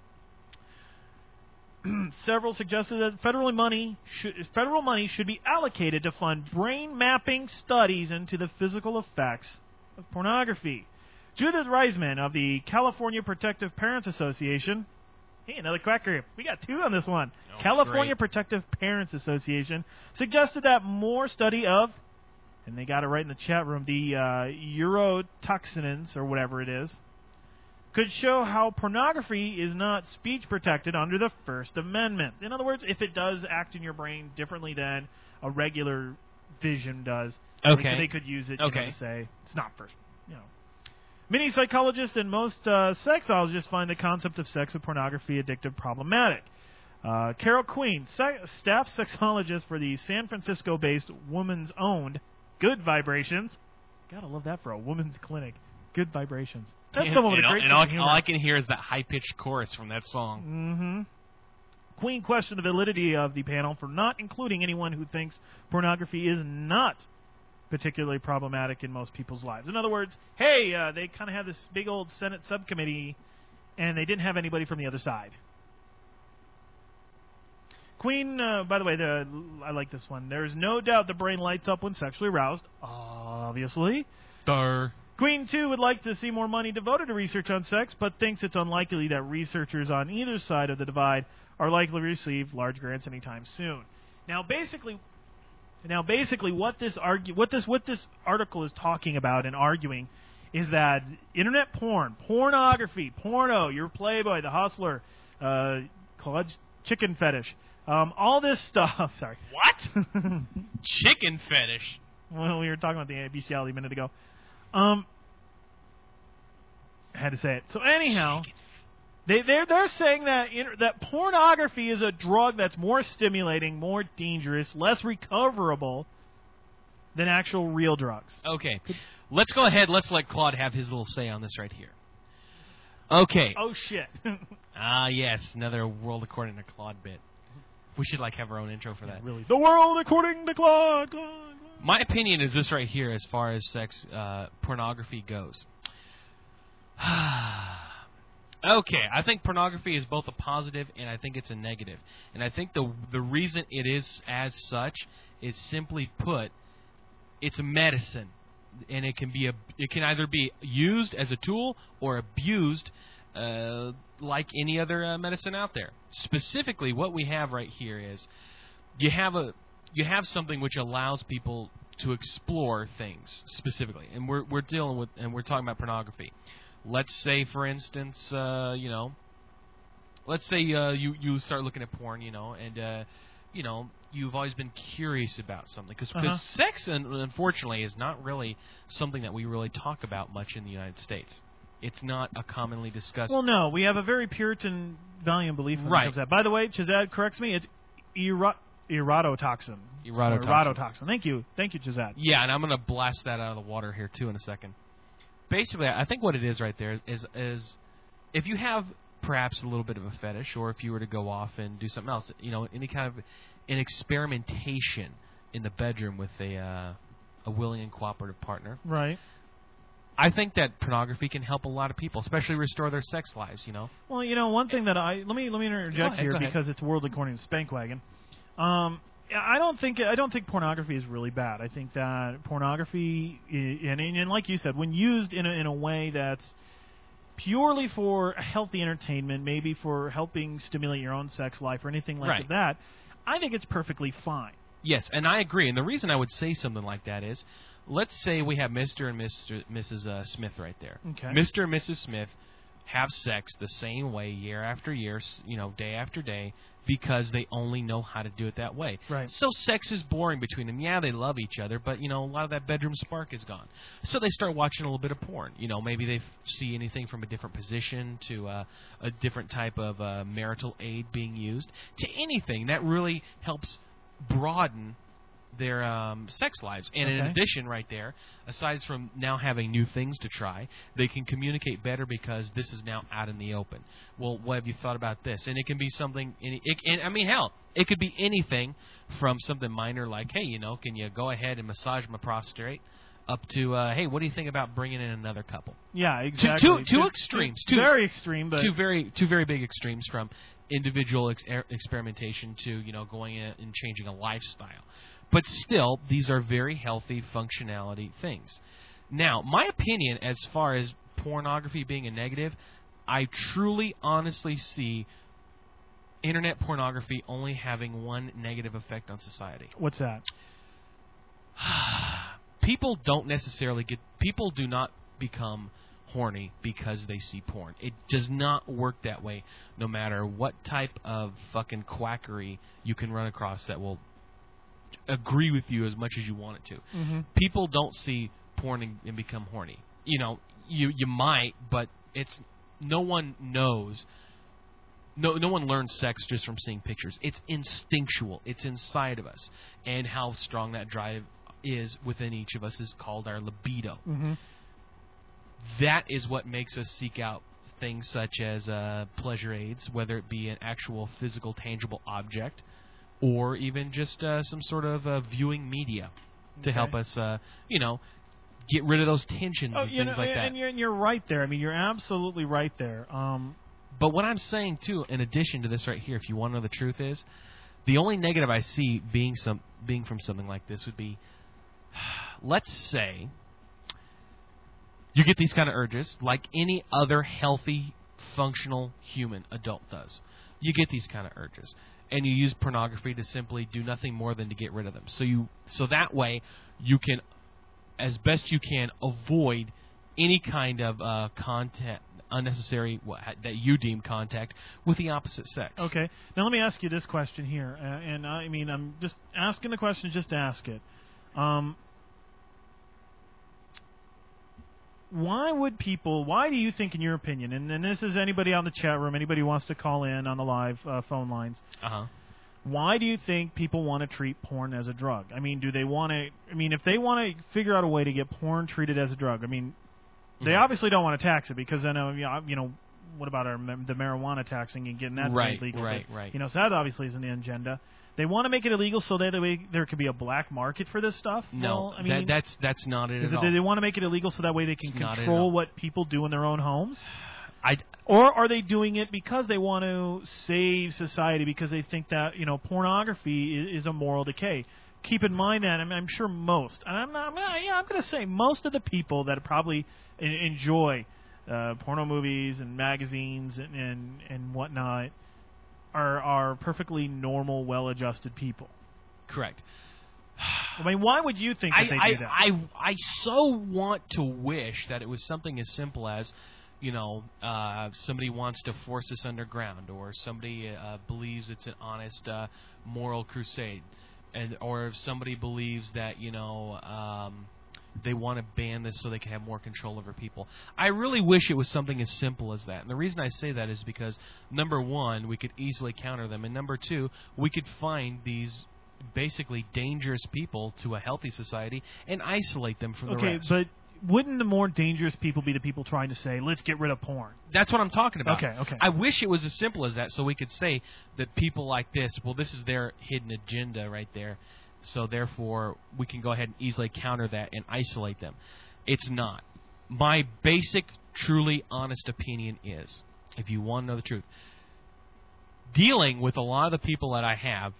Several suggested that federal money should be allocated to fund brain mapping studies into the physical effects of pornography. Judith Reisman of the California Protective Parents Association, hey, another quacker, we got two on this one. Oh, California great. Protective Parents Association suggested that more study of, and they got it right in the chat room, the neurotoxins or whatever it is, could show how pornography is not speech protected under the First Amendment. In other words, if it does act in your brain differently than a regular vision does, they could use it to say it's not first. Many psychologists and most sexologists find the concept of sex with pornography addictive problematic. Carol Queen, staff sexologist for the San Francisco-based woman's-owned Good Vibrations. Gotta love that for a woman's clinic. Good Vibrations. That's some of the great all I can hear is that high-pitched chorus from that song. Queen questioned the validity of the panel for not including anyone who thinks pornography is not particularly problematic in most people's lives. In other words, hey, they kind of have this big old Senate subcommittee, and they didn't have anybody from the other side. Queen, by the way, I like this one. There is no doubt the brain lights up when sexually aroused. Obviously. Queen, too, would like to see more money devoted to research on sex, but thinks it's unlikely that researchers on either side of the divide are likely to receive large grants anytime soon. Now, basically, what this article is talking about and arguing is that internet pornography, porno, your Playboy, the Hustler, college chicken fetish, all this stuff. Sorry. What? Chicken fetish? Well, we were talking about the bestiality a minute ago. I had to say it. So anyhow, they're saying that that pornography is a drug that's more stimulating, more dangerous, less recoverable than actual real drugs. Okay. Let's go ahead. Let's let Claude have his little say on this right here. Okay. Oh, shit. Yes. Another World According to Claude bit. We should, have our own intro for that. Really. The World According to Claude. My opinion is this right here as far as sex pornography goes. Okay, I think pornography is both a positive and I think it's a negative. And I think the reason it is as such is simply put, it's a medicine. And it can either be used as a tool or abused like any other medicine out there. Specifically, what we have right here is you have something which allows people to explore things specifically, and we're dealing with and we're talking about pornography. Let's say, for instance, let's say you start looking at porn, and you've always been curious about something because sex, unfortunately, is not really something that we really talk about much in the United States. It's not a commonly discussed. Well, no, we have a very Puritan value and belief when it comes to that. By the way, Chazad corrects me. It's erototoxin. Erototoxin. Thank you, Chazad. Yeah, and I'm going to blast that out of the water here too in a second. Basically, I think what it is right there is if you have perhaps a little bit of a fetish, or if you were to go off and do something else, any kind of an experimentation in the bedroom with a willing and cooperative partner. Right. I think that pornography can help a lot of people, especially restore their sex lives, Well, one thing that let me interject here because it's World According to Spankwagon. I don't think pornography is really bad. I think that pornography, and like you said, when used in a way that's purely for healthy entertainment, maybe for helping stimulate your own sex life or anything like that, I think it's perfectly fine. Yes, and I agree. And the reason I would say something like that is, let's say we have Mr. and Mrs. Smith right there. Okay. Mr. and Mrs. Smith have sex the same way year after year, day after day, because they only know how to do it that way. Right. So sex is boring between them. Yeah, they love each other, but, a lot of that bedroom spark is gone. So they start watching a little bit of porn. Maybe they see anything from a different position to a different type of marital aid being used, to anything that really helps broaden their sex lives. And in addition, right there, aside from now having new things to try, they can communicate better because this is now out in the open. Well, what have you thought about this? And it can be something, it could be anything from something minor like, hey, can you go ahead and massage my prostate, up to, hey, what do you think about bringing in another couple? Yeah, exactly. Two extremes. Very extreme, but... Two very big extremes, from individual experimentation to, going in and changing a lifestyle. But still, these are very healthy functionality things. Now, my opinion as far as pornography being a negative, I truly, honestly see internet pornography only having one negative effect on society. What's that? People do not become horny because they see porn. It does not work that way, no matter what type of fucking quackery you can run across that will agree with you as much as you want it to. Mm-hmm. People don't see porn and become horny. You might, but it's no one knows. No one learns sex just from seeing pictures. It's instinctual. It's inside of us, and how strong that drive is within each of us is called our libido. Mm-hmm. That is what makes us seek out things such as pleasure aids, whether it be an actual physical, tangible object, or even just some sort of viewing media to help us, get rid of those tensions and things like that. And you're right there. I mean, you're absolutely right there. But what I'm saying, too, in addition to this right here, if you want to know the truth is, the only negative I see being from something like this would be, let's say you get these kind of urges like any other healthy, functional human adult does. You get these kind of urges, and you use pornography to simply do nothing more than to get rid of them. So that way you can, as best you can, avoid any kind of unnecessary that you deem contact with the opposite sex. Okay. Now let me ask you this question here, and I mean I'm just asking the question just to ask it. Why do you think, in your opinion, and this is anybody on the chat room, anybody who wants to call in on the live phone lines, why do you think people want to treat porn as a drug? I mean, if they want to figure out a way to get porn treated as a drug, I mean, they obviously don't want to tax it, because then, what about the marijuana taxing and getting that made legal? Right. So that obviously isn't the agenda. They want to make it illegal so that there could be a black market for this stuff? No, that's not it at all. They want to make it illegal so that way they can control what people do in their own homes? Or are they doing it because they want to save society, because they think that, pornography is a moral decay? Keep in mind that I'm sure most, and I'm going to say most of the people that probably enjoy porno movies and magazines and whatnot are perfectly normal, well-adjusted people. Correct. I mean, why would you think that they do that? I so want to wish that it was something as simple as, somebody wants to force us underground, or somebody believes it's an honest moral crusade, or if somebody believes that, they want to ban this so they can have more control over people. I really wish it was something as simple as that. And the reason I say that is because, number one, we could easily counter them, and number two, we could find these basically dangerous people to a healthy society and isolate them from the rest. Okay, but wouldn't the more dangerous people be the people trying to say, let's get rid of porn? That's what I'm talking about. Okay. I wish it was as simple as that, so we could say that people like this, well, this is their hidden agenda right there, so therefore we can go ahead and easily counter that and isolate them. It's not. My basic, truly honest opinion is, if you want to know the truth, dealing with a lot of the people that I have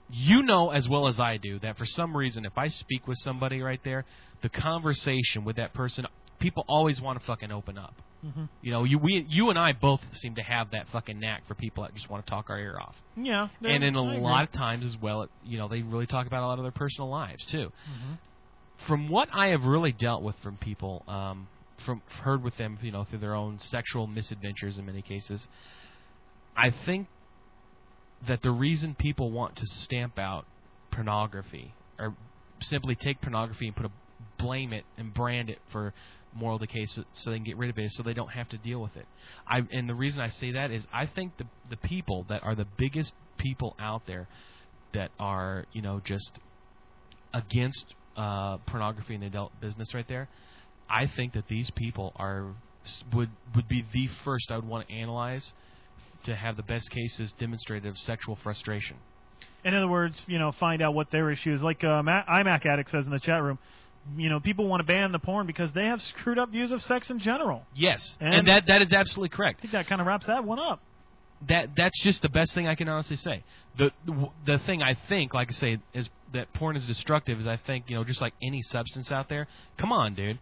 you know as well as I do that for some reason, if I speak with somebody right there, the conversation with that person, people always want to fucking open up. Mm-hmm. You know, you and I both seem to have that fucking knack for people that just want to talk our ear off. Yeah. And in a I agree. lot of times as well, you know, they really talk about a lot of their personal lives too. Mm-hmm. From what I have really dealt with from people, heard with them, you know, through their own sexual misadventures in many cases, I think that the reason people want to stamp out pornography or simply take pornography and blame it and brand it for moral decay so they can get rid of it so they don't have to deal with it. And the reason I say that is I think the people that are the biggest people out there that are, you know, just against pornography in the adult business right there, I think that these people would be the first I would want to analyze to have the best cases demonstrated of sexual frustration. In other words, you know, find out what their issue is. Like iMac Addict says in the chat room, you know, people want to ban the porn because they have screwed up views of sex in general. Yes, and that is absolutely correct. I think that kind of wraps that one up. That's just the best thing I can honestly say. The thing I think, like I say, is that porn is destructive. Is I think, you know, just like any substance out there. Come on, dude.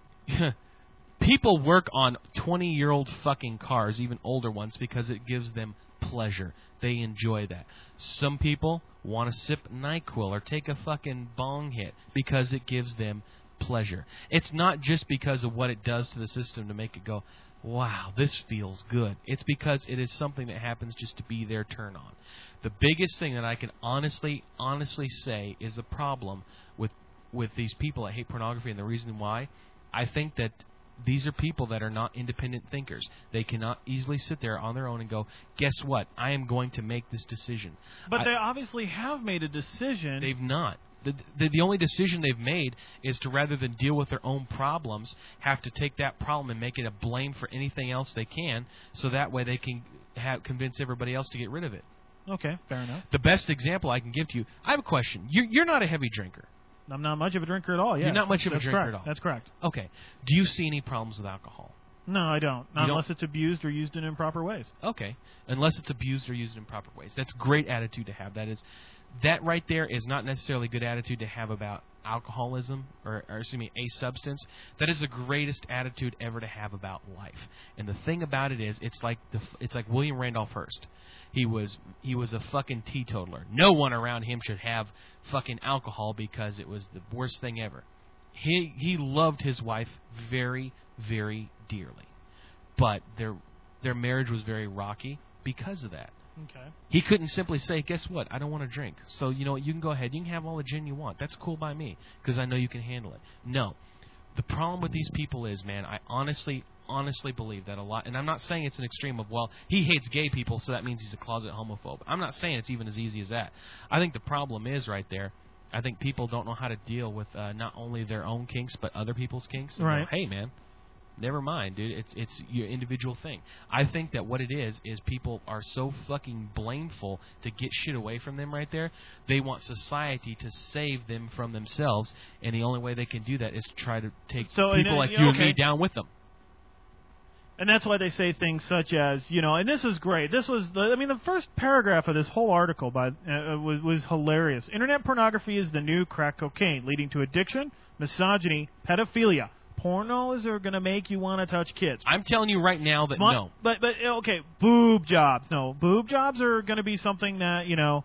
People work on 20-year-old fucking cars, even older ones, because it gives them pleasure. They enjoy that. Some people want to sip NyQuil or take a fucking bong hit because it gives them pleasure. It's not just because of what it does to the system to make it go, wow, this feels good. It's because it is something that happens just to be their turn on. The biggest thing that I can honestly say is the problem with these people that hate pornography, and the reason why, I think that these are people that are not independent thinkers. They cannot easily sit there on their own and go, guess what? I am going to make this decision. But they obviously have made a decision. They've not. The only decision they've made is to, rather than deal with their own problems, have to take that problem and make it a blame for anything else they can, so that way they can convince everybody else to get rid of it. Okay, fair enough. The best example I can give to you, I have a question. You're not a heavy drinker. I'm not much of a drinker at all, yeah. You're not much of a drinker correct. at all. That's correct. Okay. Do you see any problems with alcohol? No, I don't. Not unless it's abused or used in improper ways. Okay. Unless it's abused or used in improper ways. That's a great attitude to have. That right there is not necessarily a good attitude to have about alcoholism or excuse me, a substance. That is the greatest attitude ever to have about life. And the thing about it is, it's like William Randolph Hearst. He was a fucking teetotaler. No one around him should have fucking alcohol because it was the worst thing ever. He loved his wife very, very dearly, but their marriage was very rocky because of that. Okay. He couldn't simply say, guess what, I don't want to drink. So, you know what, you can go ahead. You can have all the gin you want. That's cool by me because I know you can handle it. No. The problem with these people is, man, I honestly believe that a lot, and I'm not saying it's an extreme of, well, he hates gay people, so that means he's a closet homophobe. I'm not saying it's even as easy as that. I think the problem is right there, I think people don't know how to deal with not only their own kinks, but other people's kinks. And right. Go, hey, man, never mind, dude. It's your individual thing. I think that what it is people are so fucking blameful to get shit away from them right there. They want society to save them from themselves, and the only way they can do that is to try to take people like you and me down with them. And that's why they say things such as, you know, and this is great. This was, the first paragraph of this whole article was hilarious. Internet pornography is the new crack cocaine, leading to addiction, misogyny, pedophilia. Pornos are going to make you want to touch kids. I'm telling you right now that no. But okay, boob jobs. No, boob jobs are going to be something that, you know,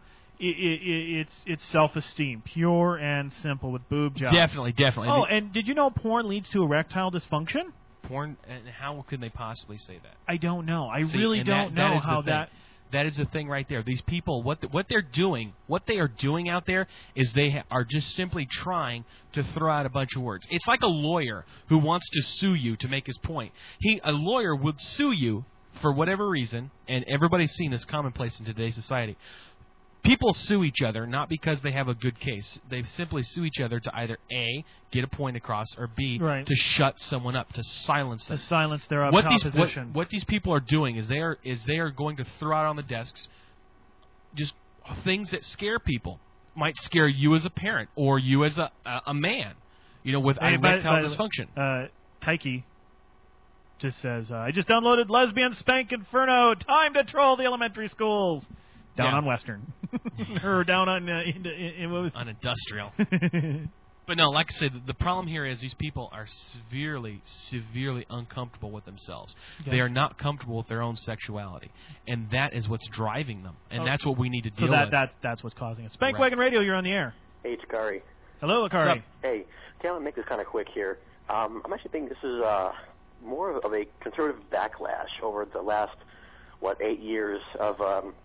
it's self-esteem, pure and simple with boob jobs. Definitely. Oh, and did you know porn leads to erectile dysfunction? Porn, and how could they possibly say that? I don't know. I really don't know how that. That is the thing right there. These people, what they are doing out there is they are just simply trying to throw out a bunch of words. It's like a lawyer who wants to sue you to make his point. A lawyer would sue you for whatever reason, and everybody's seen this commonplace in today's society. People sue each other not because they have a good case. They simply sue each other to either A, get a point across, or B, to shut someone up, to silence them. To silence their opposition. What these people are doing is they are going to throw out on the desks just things that scare people. Might scare you as a parent or you as a man, you know, with erectile dysfunction. Taiki just says, I just downloaded Lesbian Spank Inferno. Time to troll the elementary schools. down Yeah. on Western, or down on what was on Industrial. But no, like I said, the problem here is these people are severely uncomfortable with themselves. Okay. They are not comfortable with their own sexuality, and that is what's driving them, and Oh. that's what we need to deal So with. that's what's causing it. Spank Wagon Radio, you're on the air. Hey, it's Akari. Hello, What's Akari. up? Hey, okay, I'm going to make this kind of quick here. I'm actually thinking this is more of a conservative backlash over the last, 8 years of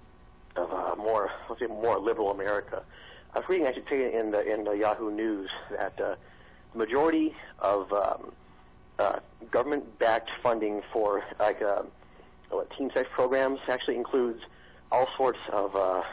more, let's say, more liberal America. I was reading actually today in the Yahoo News that the majority of government-backed funding for teen sex programs actually includes all sorts of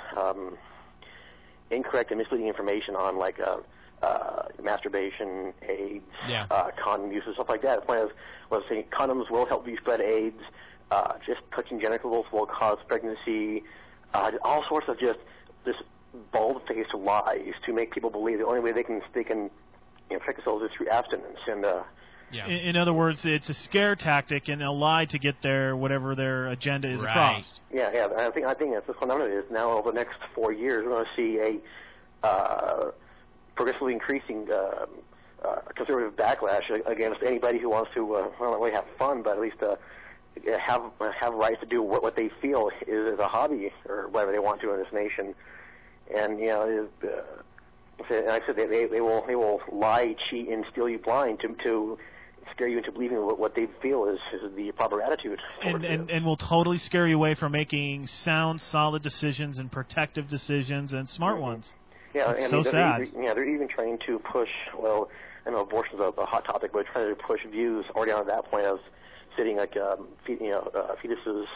incorrect and misleading information on masturbation, AIDS, condom use, and stuff like that. The point was saying condoms will help you spread AIDS, just touching genitals will cause pregnancy, all sorts of just this bald-faced lies to make people believe the only way they can protect themselves is through abstinence. And in other words, it's a scare tactic and a lie to get whatever their agenda is across. Yeah. I think that's the phenomenon is now over the next 4 years we're going to see a progressively increasing conservative backlash against anybody who wants to not only have fun but at least have rights to do what they feel is a hobby or whatever they want to in this nation. And like I said, they will lie, cheat, and steal you blind to scare you into believing what they feel is the proper attitude. And will totally scare you away from making sound, solid decisions and protective decisions and smart ones. Yeah, it's and so sad. They're even trying to push. Well, I know abortion's a hot topic, but trying to push views already on that point of sitting fetuses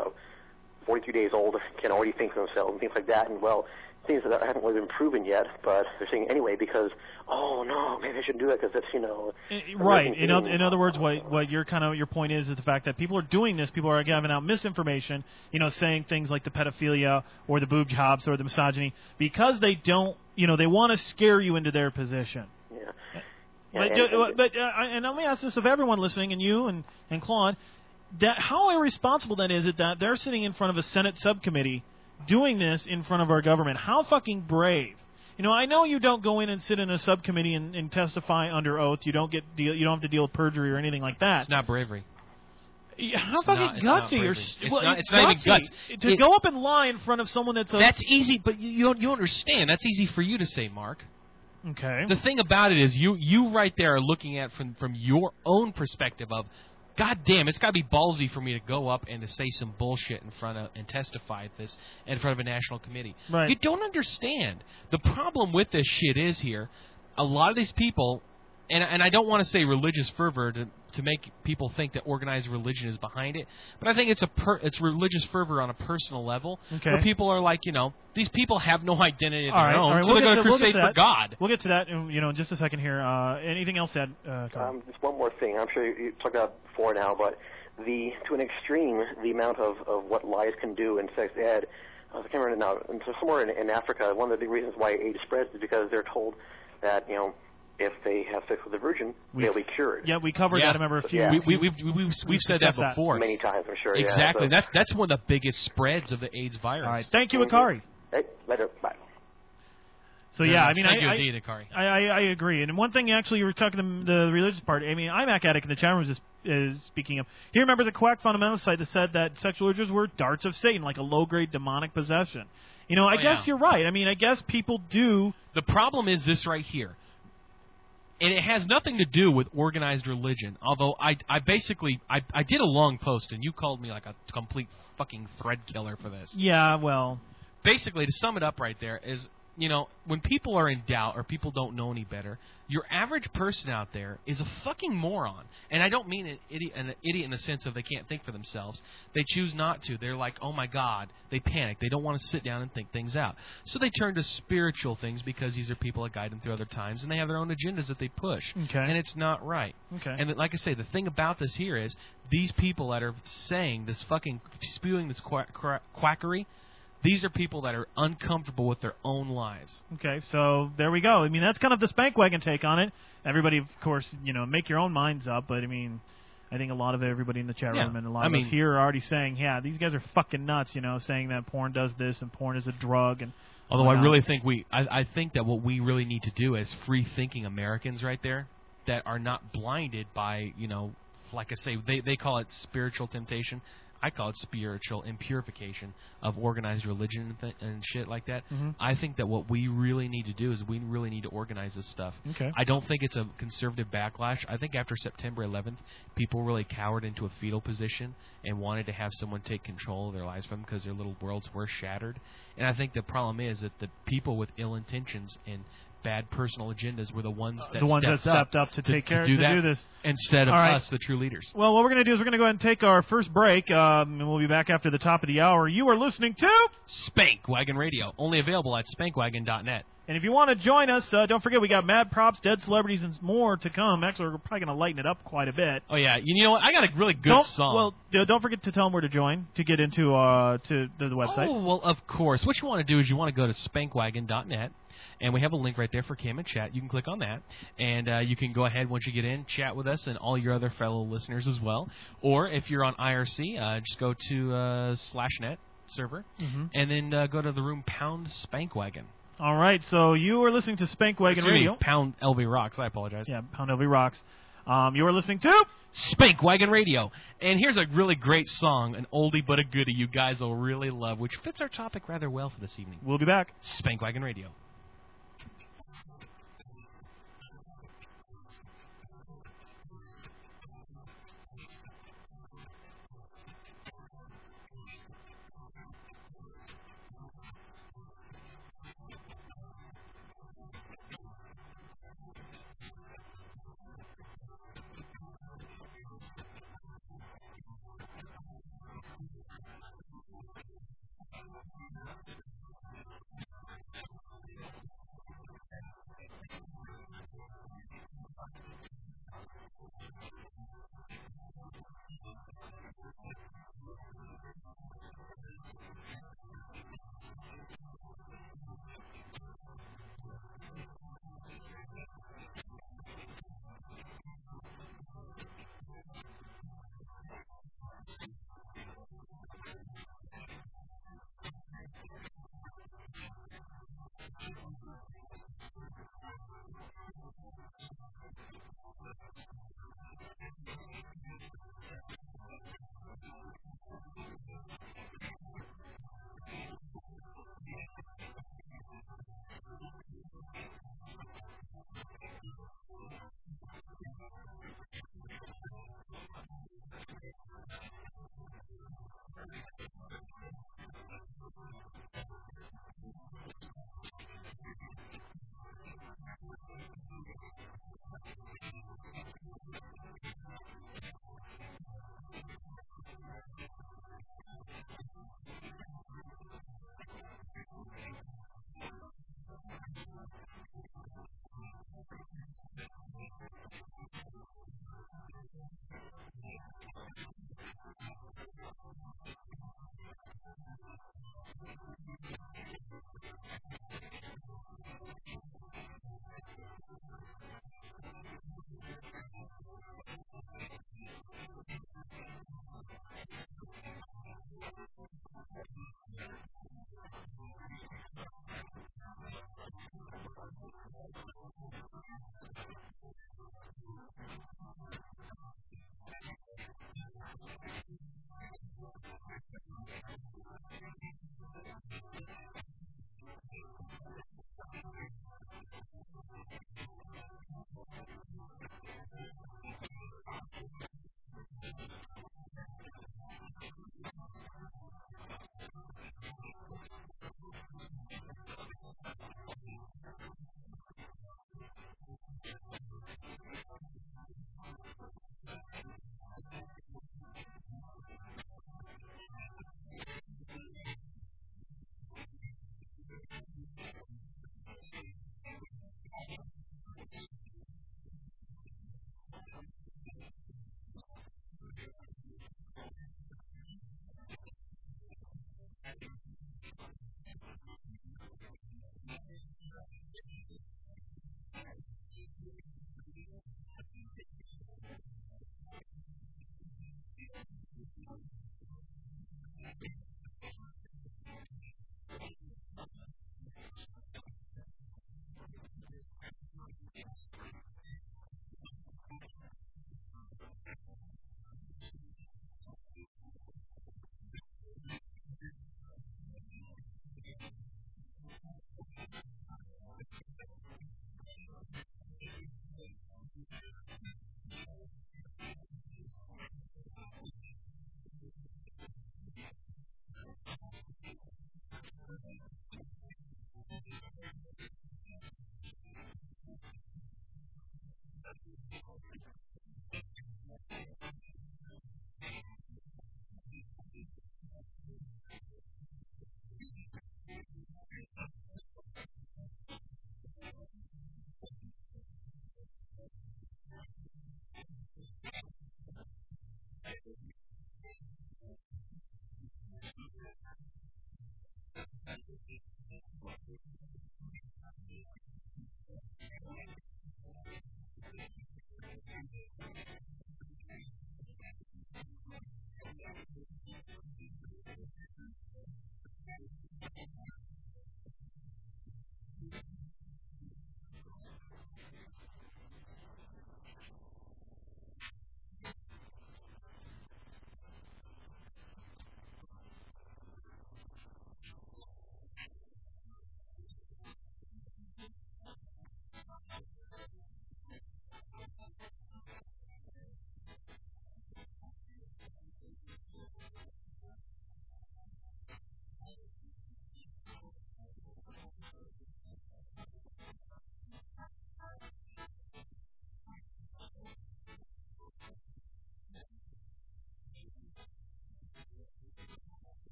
43 days old can already think for themselves and things like that. And well, things that haven't really been proven yet, but they're saying anyway because no, maybe I shouldn't do that because that's right. In other words, what your point is the fact that people are doing this. People are giving out misinformation. Saying things like the pedophilia or the boob jobs or the misogyny because they don't. They want to scare you into their position. Yeah. But let me ask this of everyone listening, and you and Claude, that how irresponsible then is it that they're sitting in front of a Senate subcommittee doing this in front of our government? How fucking brave! I know you don't go in and sit in a subcommittee and testify under oath. You don't have to deal with perjury or anything like that. It's not bravery. How fucking gutsy! It's not even guts. To go up and lie in front of someone that's easy, but you understand. That's easy for you to say, Mark. Okay. The thing about it is you right there are looking at from your own perspective of, God damn, it's got to be ballsy for me to go up and to say some bullshit in front of and testify at this in front of a national committee. Right. You don't understand. The problem with this shit is here, a lot of these people, and I don't want to say religious fervor to make people think that organized religion is behind it, but I think it's religious fervor on a personal level, where people are like, these people have no identity of their own, so they're going to crusade for God. We'll get to that in just a second here. Anything else to add, Carl? Just one more thing. I'm sure you talked about before now, but to an extreme, the amount of what lies can do in sex ed, I can't remember now, somewhere in Africa, one of the big reasons why AIDS spreads is because they're told that, if they have sex with a virgin, they'll be cured. Yeah, we covered that. I remember a few. We've said that before many times. I'm sure. Exactly. Yeah, so. That's one of the biggest spreads of the AIDS virus. All right. Thank you, Akari. Hey, later. Bye. So yeah, I mean, Thank you indeed, Akari. I agree. And one thing, actually, you were talking the religious part. I mean, IMAC Addict in the chat room is speaking of. He remembers a Quack Fundamentalist site that said that sexual urges were darts of Satan, like a low-grade demonic possession. I guess you're right. I mean, I guess people do. The problem is this right here. And it has nothing to do with organized religion. Although I did a long post, and you called me like a complete fucking thread killer for this. Yeah, well. Basically, to sum it up right there is, when people are in doubt or people don't know any better, your average person out there is a fucking moron. And I don't mean an idiot in the sense of they can't think for themselves. They choose not to. They're like, oh my God. They panic. They don't want to sit down and think things out. So they turn to spiritual things because these are people that guide them through other times, and they have their own agendas that they push. Okay. And it's not right. Okay. And like I say, the thing about this here is these people that are saying this fucking, spewing this quackery, these are people that are uncomfortable with their own lives. Okay, so there we go. I mean, that's kind of the Spank Wagon take on it. Everybody, of course, make your own minds up. But I mean, I think a lot of everybody in the chat Yeah. room and a lot I of mean- us here are already saying, yeah, these guys are fucking nuts, saying that porn does this and porn is a drug. And Although I whatnot. really think I think that what we really need to do as free-thinking Americans right there that are not blinded by, like I say, they call it spiritual temptation. I call it spiritual impurification of organized religion and shit like that. Mhm. I think that what we really need to do is we really need to organize this stuff. Okay. I don't think it's a conservative backlash. I think after September 11th, people really cowered into a fetal position and wanted to have someone take control of their lives from them because their little worlds were shattered. And I think the problem is that the people with ill intentions and bad personal agendas were the ones that stepped up to take care do to that do this instead of All right. us, the true leaders. Well, what we're going to do is we're going to go ahead and take our first break, and we'll be back after the top of the hour. You are listening to Spank Wagon Radio, only available at spankwagon.net. And if you want to join us, don't forget we got mad props, dead celebrities, and more to come. Actually, we're probably going to lighten it up quite a bit. Oh yeah, you know what? I got a really good song. Well, don't forget to tell them where to join to get into to the website. Oh well, of course. What you want to do is you want to go to spankwagon.net. And we have a link right there for Cam and Chat. You can click on that, and you can go ahead once you get in, chat with us and all your other fellow listeners as well. Or if you're on IRC, just go to /net server, and then go to the room pound Spankwagon. All right, so you are listening to Spankwagon Radio. Pound LV Rocks. I apologize. Yeah, pound LV Rocks. You are listening to Spankwagon Radio. And here's a really great song, an oldie but a goodie you guys will really love, which fits our topic rather well for this evening. We'll be back. Spankwagon Radio.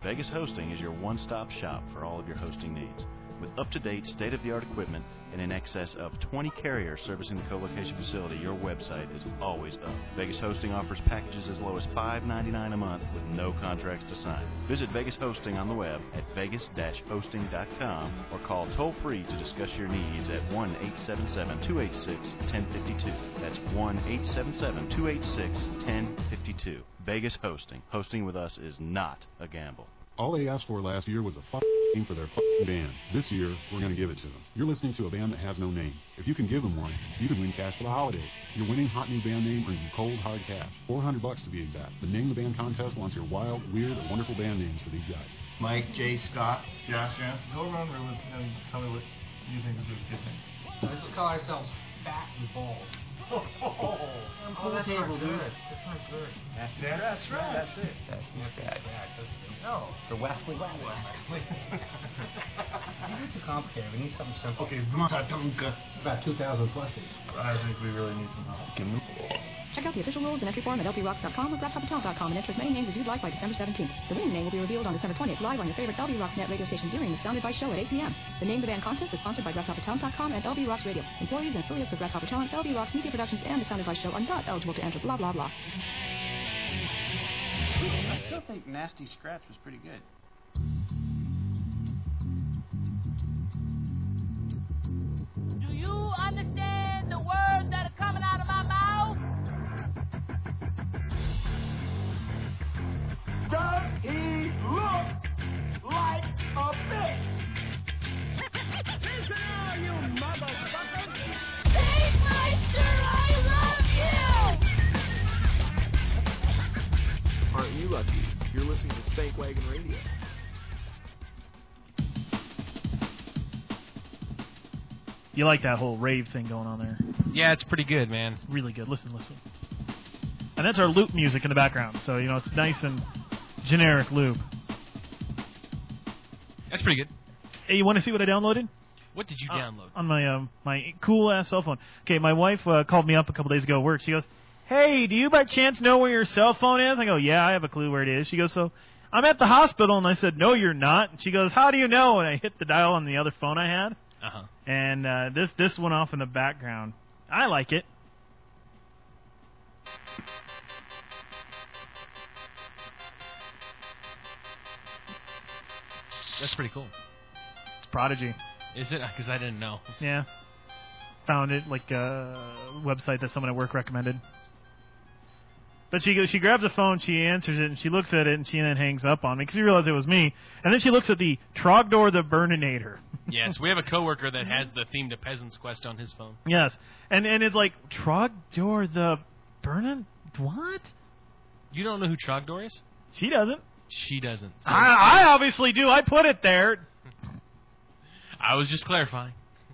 Vegas Hosting is your one-stop shop for all of your hosting needs. With up-to-date, state-of-the-art equipment and in excess of 20 carriers servicing the co-location facility, your website is always up. Vegas Hosting offers packages as low as $5.99 a month with no contracts to sign. Visit Vegas Hosting on the web at vegas-hosting.com or call toll-free to discuss your needs at 1-877-286-1052. That's 1-877-286-1052. Vegas Hosting. Hosting with us is not a gamble. All they asked for last year was a name for their band. This year, we're going to give it to them. You're listening to a band that has no name. If you can give them one, you can win cash for the holidays. Your winning hot new band name brings you cold, hard cash. $400 to be exact. The Name the Band contest wants your wild, weird, and wonderful band names for these guys. Mike, Jay, Scott. Yeah. Go around rumors and tell me what you think is a good name. Let's call ourselves Fat and Bald. Oh, that's table, not dude. good. That's not good. Nasty That's Scratch. right. That's it. Nasty Scratch. No. For Wesley West. You're too complicated. We need something simple. Okay, Matatunka. About 2,000 plushies. I think we really need some help. Check out the official rules and entry form at lbrocks.com or grasshoppertown.com and enter as many names as you'd like by December 17th. The winning name will be revealed on December 20th live on your favorite LB Rocks Net radio station during the Sound Advice Show at 8 p.m. The Name the Band contest is sponsored by grasshoppertown.com and LB Rocks Radio. Employees and affiliates of Grasshopper Town, LB Rocks Media Productions, and the Sound Advice Show are not eligible to enter blah blah blah. I still think Nasty Scratch was pretty good. Do you understand the words that are coming out of my mouth? Does he look like a bitch? Listen all you motherfuckers! Dave Meister, I love you! Aren't you lucky? You're listening to Spank Wagon Radio. You like that whole rave thing going on there? Yeah, it's pretty good, man. It's really good. Listen. And that's our loop music in the background, so it's nice and generic loop. That's pretty good. Hey, you want to see what I downloaded? What did you download? On my my cool ass cell phone. Okay, my wife called me up a couple days ago at work. She goes, "Hey, do you by chance know where your cell phone is?" I go, "Yeah, I have a clue where it is." She goes, "So I'm at the hospital," and I said, "No, you're not." And she goes, "How do you know?" And I hit the dial on the other phone I had. Uh-huh. And this went off in the background. I like it. That's pretty cool. It's Prodigy. Is it? Because I didn't know. Yeah. Found it like a website that someone at work recommended. But she grabs the phone, she answers it, and she looks at it, and she then hangs up on me because she realized it was me. And then she looks at the Trogdor the Burninator. Yes, we have a coworker that has the theme to Peasant's Quest on his phone. Yes, and it's like Trogdor the Burnin. What? You don't know who Trogdor is? She doesn't. She doesn't. So I obviously do. I put it there. I was just clarifying.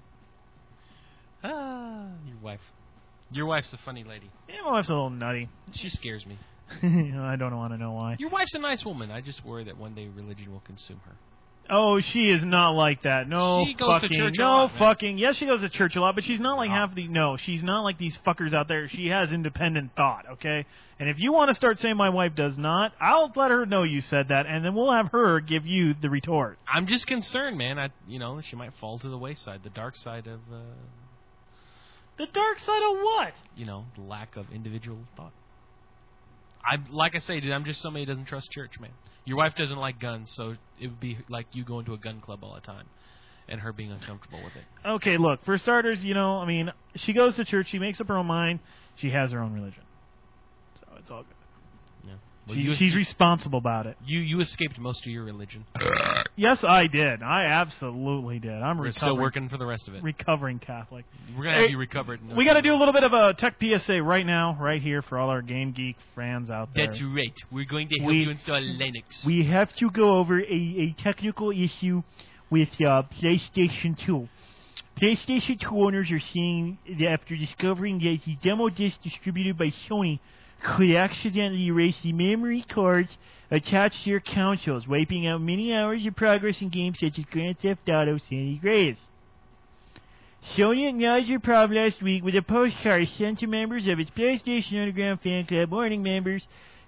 Your wife. Your wife's a funny lady. Yeah, my wife's a little nutty. She scares me. I don't want to know why. Your wife's a nice woman. I just worry that one day religion will consume her. Oh, she is not like that. No she goes fucking. To church no a lot, fucking. Yes, she goes to church a lot, but she's not like half the. No, she's not like these fuckers out there. She has independent thought, okay? And if you want to start saying my wife does not, I'll let her know you said that, and then we'll have her give you the retort. I'm just concerned, man. She might fall to the wayside, the dark side of. The dark side of what? The lack of individual thought. Like I say, dude, I'm just somebody who doesn't trust church, man. Your wife doesn't like guns, so it would be like you going to a gun club all the time and her being uncomfortable with it. Okay, look, for starters, she goes to church, she makes up her own mind, she has her own religion. So it's all good. Yeah. Well, she's responsible about it. You escaped most of your religion. Yes, I did. I absolutely did. We're still working for the rest of it. Recovering Catholic. We're going to have you recovered. We got to do a little bit of a tech PSA right now, right here, for all our Game Geek fans out there. That's right. We're going to help you install Linux. We have to go over a technical issue with PlayStation 2. PlayStation 2 owners are saying that after discovering that the demo disc distributed by Sony could accidentally erase the memory cards attached to your consoles, wiping out many hours of progress in games such as Grand Theft Auto San Andreas. Sony acknowledged their problem last week with a postcard sent to members of its PlayStation Underground fan club warning members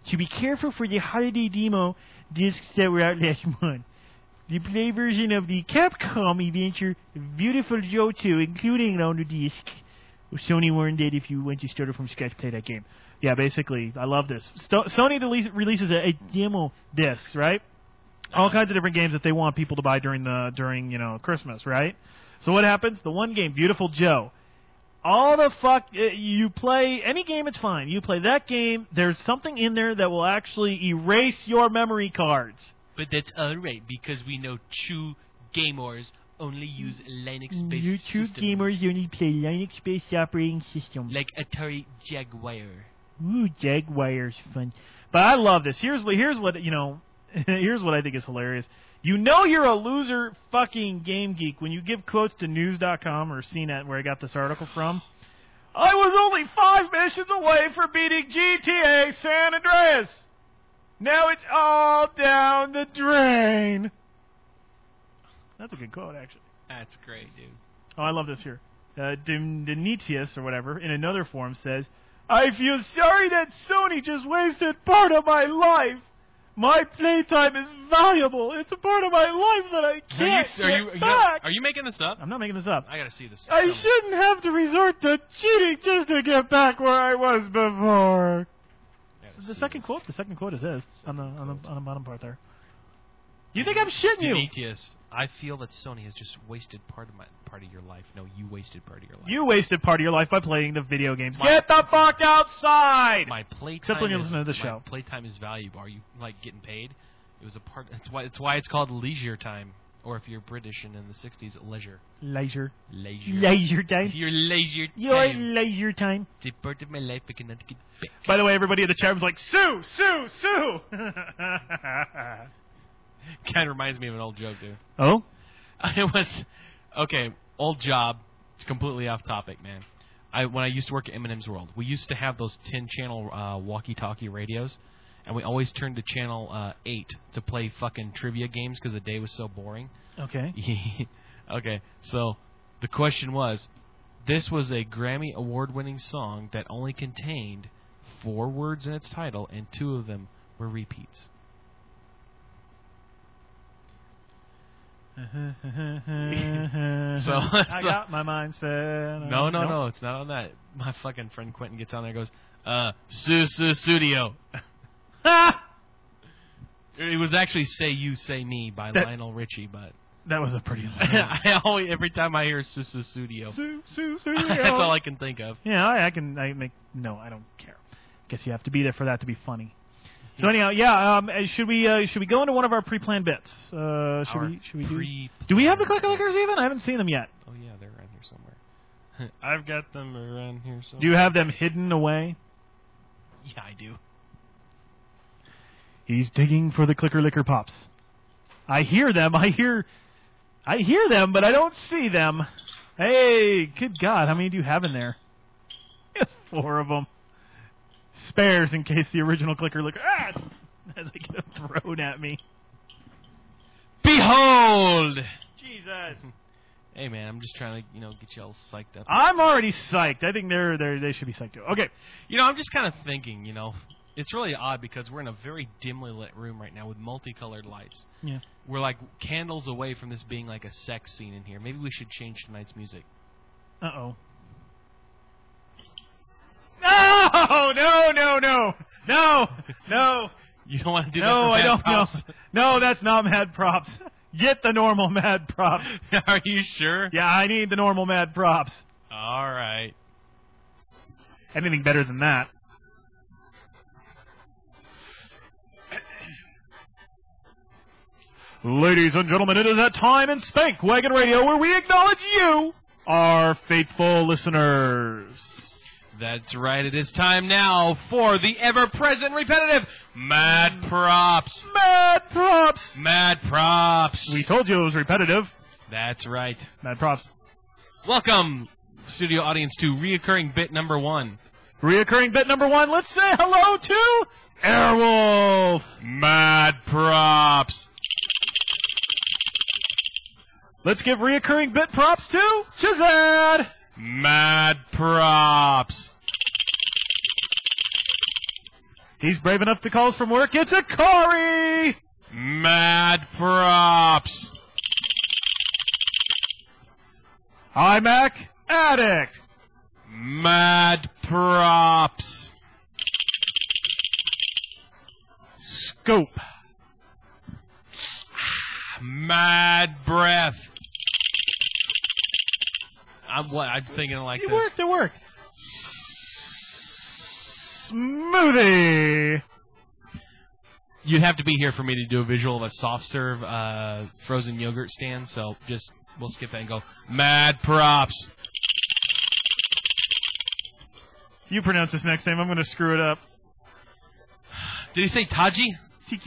So be careful for the holiday demo discs that were out last month. The play version of the Capcom adventure Beautiful Joe 2, including on the disc. Sony warned that if you went to start it from scratch, play that game. Yeah, basically, I love this. Sony releases a demo disc, right? All kinds of different games that they want people to buy during Christmas, right? So what happens? The one game, Beautiful Joe. All the fuck, you play any game, it's fine. You play that game, there's something in there that will actually erase your memory cards. But that's alright, because we know true gamers only use Linux-based You true systems. gamers only play Linux-based operating systems. Like Atari Jaguar. Ooh, Jaguar's fun. But I love this. Here's what here's what I think is hilarious. You know you're a loser fucking game geek when you give quotes to news.com or CNET, where I got this article from. I was only 5 missions away from beating GTA San Andreas. Now it's all down the drain. That's a good quote, actually. That's great, dude. Oh, I love this here. Denitius, or whatever, in another forum says, I feel sorry that Sony just wasted part of my life. My playtime is valuable. It's a part of my life that I can't get back. Are you making this up? I'm not making this up. I gotta see this. I shouldn't have to resort to cheating just to get back where I was before. The second quote is this on the bottom part there. You think I'm shitting you? Demetrius, I feel that Sony has just wasted part of your life. No, you wasted part of your life. You wasted part of your life by playing the video games. Get the fuck outside! My playtime. Except when you're listening to the show. My playtime is valuable. Are you getting paid? It was a part. That's why it's called leisure time. Or if you're British and in the '60s, leisure. Leisure. Leisure time. Your leisure time. Your leisure time. The part of my life I cannot get back. By the way, everybody in the chat was like, Sue! Kind of reminds me of an old joke, dude. Oh? It was, okay, old job. It's completely off topic, man. When I used to work at Eminem's World, we used to have those 10-channel walkie-talkie radios, and we always turned to channel 8 to play fucking trivia games because the day was so boring. Okay. Okay, so the question was, this was a Grammy Award-winning song that only contained 4 words in its title, and 2 of them were repeats. I got my mind set. No, it's not on that. My fucking friend Quentin gets on there and goes, Studio. It was actually Say You, Say Me by Lionel Richie, but... That was a pretty... every time I hear Studio. Studio. That's all I can think of. Yeah, I don't care. Guess you have to be there for that to be funny. So anyhow, yeah. Should we go into one of our pre-planned bits? Should we do we have the click-a-lickers even? I haven't seen them yet. Oh yeah, they're around here somewhere. I've got them around here somewhere. Do you have them hidden away? Yeah, I do. He's digging for the clicker-licker pops. I hear them. I hear them, but I don't see them. Hey, good God, how many do you have in there? 4 of them. Spares in case the original clicker-licker... as I get them thrown at me. Behold! Jesus. Hey, man, I'm just trying to, get you all psyched up. I'm already psyched. I think they should be psyched too. Okay. I'm just kind of thinking, it's really odd because we're in a very dimly lit room right now with multicolored lights. Yeah. We're like candles away from this being like a sex scene in here. Maybe we should change tonight's music. Uh-oh. No. You don't want to do that for Mad I don't Props? No, that's not Mad Props. Get the normal Mad Props. Are you sure? Yeah, I need the normal Mad Props. All right. Anything better than that. Ladies and gentlemen, it is that time in Spank Wagon Radio where we acknowledge you, our faithful listeners. That's right. It is time now for the ever-present, repetitive Mad Props. Mad Props. Mad Props. We told you it was repetitive. That's right. Mad Props. Welcome, studio audience, to reoccurring bit number 1. Reoccurring bit number 1. Let's say hello to Airwolf. Mad Props. Let's give reoccurring bit props to Shazad. Mad Props. He's brave enough to call us from work. It's a Corey! Mad props. iMac Addict. Mad props. Scope. Mad breath. I'm thinking like It this. worked. It worked. Smoothie. You'd have to be here for me to do a visual of a soft serve frozen yogurt stand, so we'll skip that and go mad props. You pronounce this next name. I'm going to screw it up. Did he say Taiji?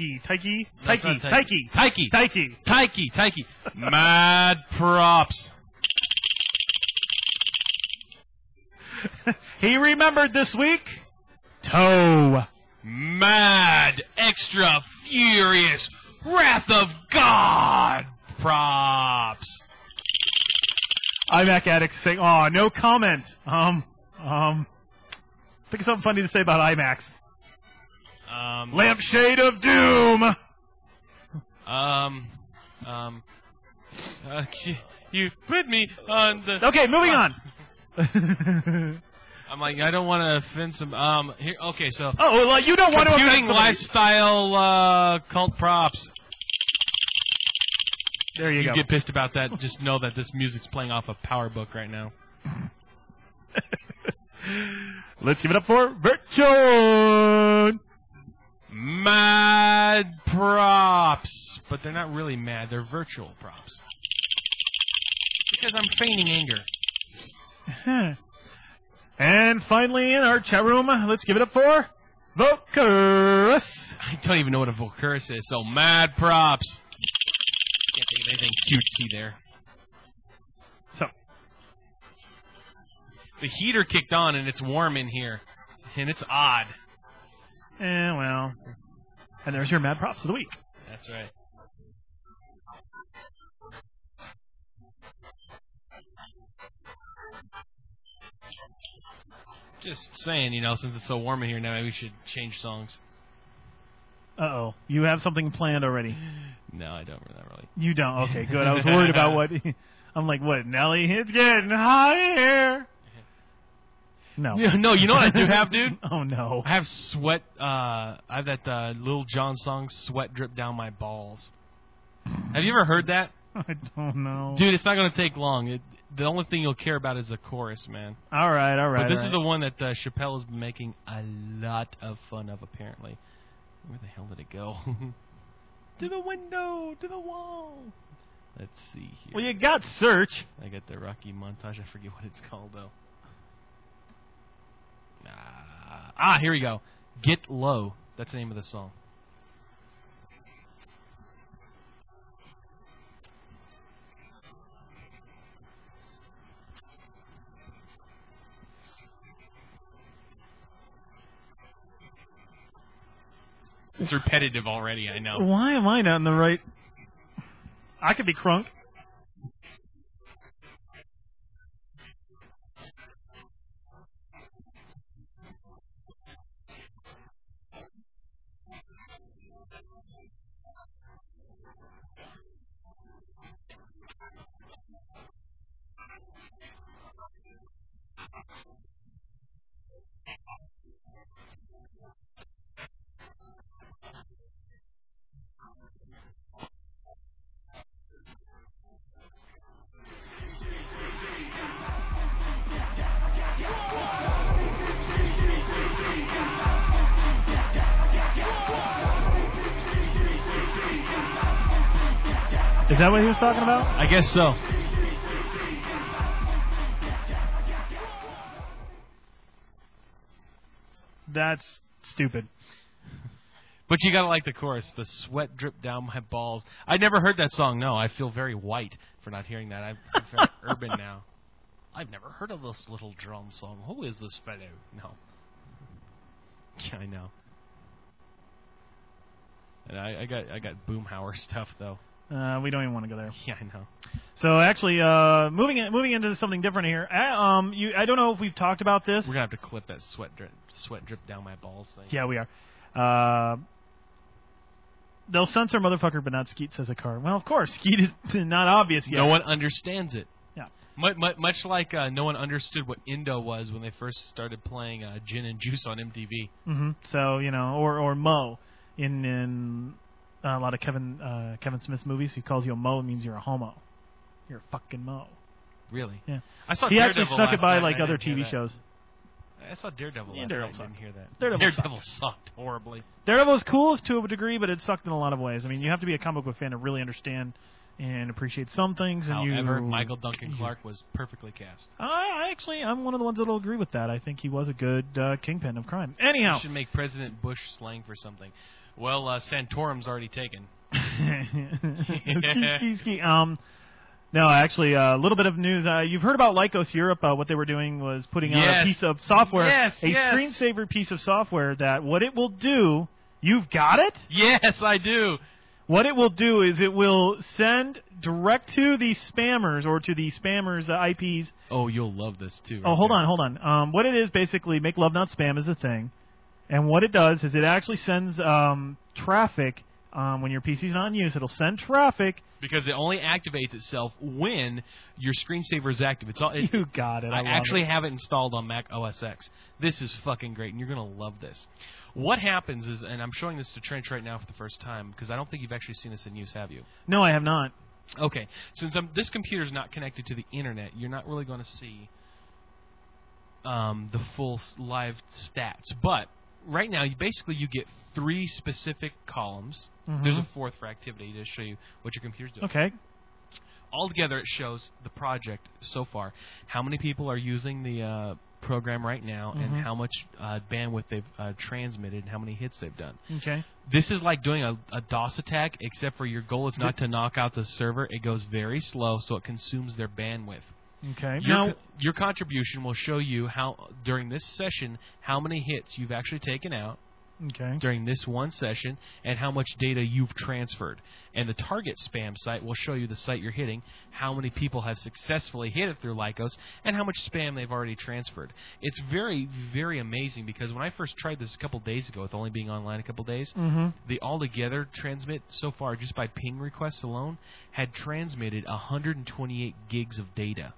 Taiki. Mad props. He remembered this week. Toe. Mad, extra, furious, wrath of God props. iMac Addict saying, "Oh, no comment." Think of something funny to say about iMacs. Lampshade of Doom. You put me on the. Okay, moving on. I'm like, I don't want to offend some. Here, okay, so. Oh, well, you don't want to offend computing somebody. lifestyle cult props. There you go. You get pissed about that, just know that this music's playing off a PowerBook right now. Let's give it up for Virtual. Mad props. But they're not really mad, they're virtual props. Because I'm feigning anger. And finally, in our chat room, let's give it up for Vocarus. I don't even know what a Vocarus is, so mad props. Can't think of anything cutesy there. So. The heater kicked on and it's warm in here. And it's odd. Well. And there's your mad props of the week. That's right. Just saying, since it's so warm in here now, maybe we should change songs. Uh-oh. You have something planned already. No, I don't. Not really. You don't? Okay, good. I was worried about what... I'm like, what, Nelly? It's getting hot here. No. No, you know what I do have, dude? Oh, no. I have sweat. I have that Lil Jon song, Sweat Drip Down My Balls. Have you ever heard that? I don't know. Dude, it's not going to take long. The only thing you'll care about is the chorus, man. All right. But this is the one that Chappelle has been making a lot of fun of, apparently. Where the hell did it go? To the window, to the wall. Let's see here. Well, you got search. I got the Rocky montage. I forget what it's called, though. Here we go. Get Low. That's the name of the song. It's repetitive already, I know. Why am I not in the right... I could be crunk. Is that what he was talking about? I guess so. That's stupid. But you gotta like the chorus. The sweat drip down my balls. I never heard that song. No, I feel very white for not hearing that. I'm very urban now. I've never heard of this little drum song. Who is this fellow? No. Yeah, I know. And I got Boomhauer stuff though. We don't even want to go there. Yeah, I know. So actually, moving into something different here. I don't know if we've talked about this. We're gonna have to clip that sweat drip down my balls thing. Yeah, we are. They'll censor motherfucker, but not Skeet, says a car. Well, of course, Skeet is not obvious yet. No one understands it. Yeah. Much like no one understood what Indo was when they first started playing Gin and Juice on MTV. Mm-hmm. So, or Mo in a lot of Kevin Smith's movies. He calls you a Mo, it means you're a homo. You're a fucking Mo. Really? Yeah. I saw he Daredevil actually snuck it by last like night. other I didn't hear TV that. shows. I saw Daredevil Yeah, last Daredevil night. I didn't hear that. Daredevil sucked horribly. Daredevil is cool to a degree, but it sucked in a lot of ways. I mean, you have to be a comic book fan to really understand and appreciate some things. And However, Michael Duncan Clark was perfectly cast. I'm one of the ones that'll agree with that. I think he was a good kingpin of crime. Anyhow. You should make President Bush slang for something. Well, Santorum's already taken. Ski. No, actually, a little bit of news. You've heard about Lycos Europe. What they were doing was putting out a piece of software, screensaver piece of software that what it will do, you've got it? Yes, I do. What it will do is it will send direct to the spammers or to the spammers' IPs. Oh, you'll love this, too. Oh, hold on. What it is, basically, Make Love Not Spam is a thing. And what it does is it actually sends traffic when your PC's not in use. It'll send traffic. Because it only activates itself when your screensaver is active. You got it. I actually have it installed on Mac OS X. This is fucking great, and you're going to love this. What happens is, and I'm showing this to Trench right now for the first time, because I don't think you've actually seen this in use, have you? No, I have not. Okay. Since this computer's not connected to the internet, you're not really going to see the full live stats. But right now, you get 3 specific columns. Mm-hmm. There's a 4th for activity to show you what your computer's doing. Okay. Altogether, it shows the project so far, how many people are using the program right now, and how much bandwidth they've transmitted, and how many hits they've done. Okay. This is like doing a DOS attack, except for your goal is not to knock out the server. It goes very slow, so it consumes their bandwidth. Okay. Your contribution will show you how, during this session, how many hits you've actually taken out. Okay. During this one session, and how much data you've transferred. And the target spam site will show you the site you're hitting, how many people have successfully hit it through Lycos, and how much spam they've already transferred. It's very, very amazing, because when I first tried this a couple days ago, with only being online a couple days, the altogether transmit so far, just by ping requests alone, had transmitted 128 gigs of data.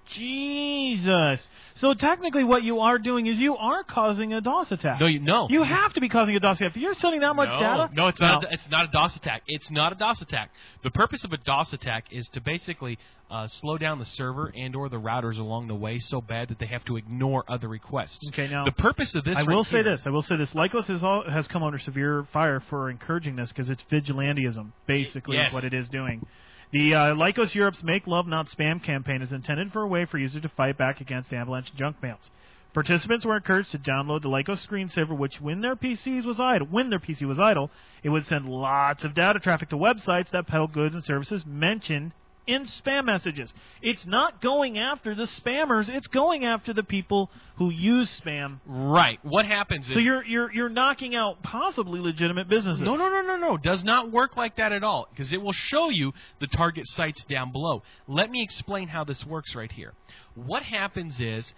Jesus. So technically what you are doing is you are causing a DOS attack. No. You have to be causing a DOS attack. If you're sending that much data? No, it's not. It's not a DOS attack. It's not a DOS attack. The purpose of a DOS attack is to basically slow down the server and or the routers along the way so bad that they have to ignore other requests. Okay, now the purpose of this. I will say this. Lycos has come under severe fire for encouraging this because it's vigilantism, basically, is what it is doing. The Lycos Europe's Make Love Not Spam campaign is intended for a way for users to fight back against avalanche junk mails. Participants were encouraged to download the Lycos screensaver, which when their PC was idle, it would send lots of data traffic to websites that peddle goods and services mentioned in spam messages. It's not going after the spammers; it's going after the people who use spam. Right. What happens is so you're knocking out possibly legitimate businesses. No. Does not work like that at all, because it will show you the target sites down below. Let me explain how this works right here. What happens is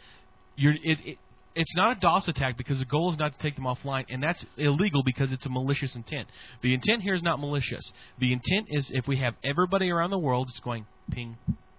it's not a DOS attack because the goal is not to take them offline, and that's illegal because it's a malicious intent. The intent here is not malicious. The intent is if we have everybody around the world, it's going ping,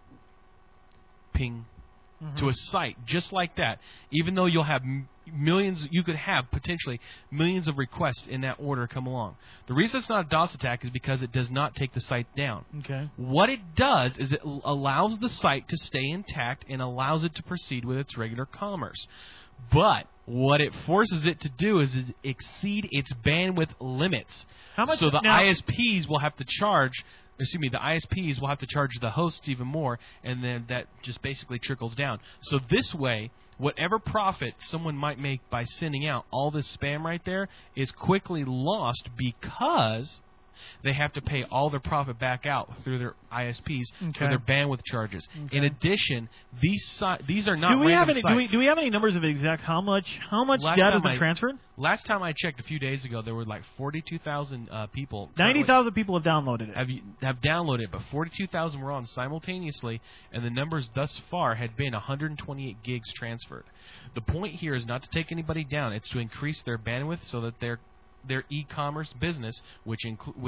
ping, to a site just like that. Even though you'll have millions, you could have potentially millions of requests in that order come along. The reason it's not a DOS attack is because it does not take the site down. Okay. What it does is it allows the site to stay intact and allows it to proceed with its regular commerce. But what it forces it to do is exceed its bandwidth limits. How much? So the now, ISPs will have to charge. The ISPs will have to charge the hosts even more, and then that just basically trickles down. So this way, whatever profit someone might make by sending out all this spam right there is quickly lost because they have to pay all their profit back out through their ISPs for their bandwidth charges. In addition, these are not random sites. Do we have any numbers of exact how much data has been transferred? Last time I checked a few days ago, there were like 42,000 people. 90,000 people have downloaded it. Have downloaded it, but 42,000 were on simultaneously, and the numbers thus far had been 128 gigs transferred. The point here is not to take anybody down; it's to increase their bandwidth so that their e-commerce business, which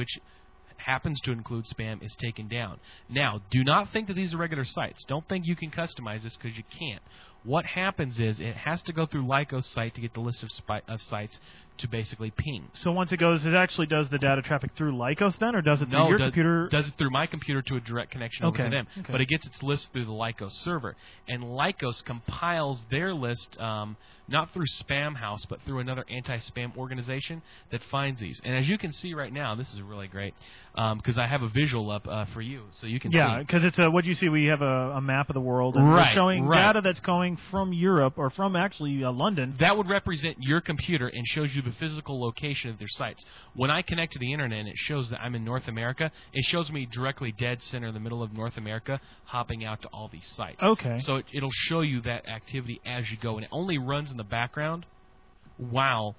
happens to include spam, is taken down. Now, do not think that these are regular sites. Don't think you can customize this, because you can't. What happens is it has to go through Lycos site to get the list of sites to basically ping. So once it goes, it actually does the data traffic through Lycos then, or does it through your computer? Does it through my computer to a direct connection over to them. Okay. But it gets its list through the Lycos server. And Lycos compiles their list not through Spamhaus, but through another anti-spam organization that finds these. And as you can see right now, this is really great, because I have a visual up for you, so you can see. Yeah, because it's what do you see? We have a map of the world, and we're showing data that's going from Europe, or from actually London. That would represent your computer and shows you the physical location of their sites. When I connect to the internet and it shows that I'm in North America, it shows me directly dead center in the middle of North America, hopping out to all these sites. Okay. So it'll show you that activity as you go, and it only runs in the background while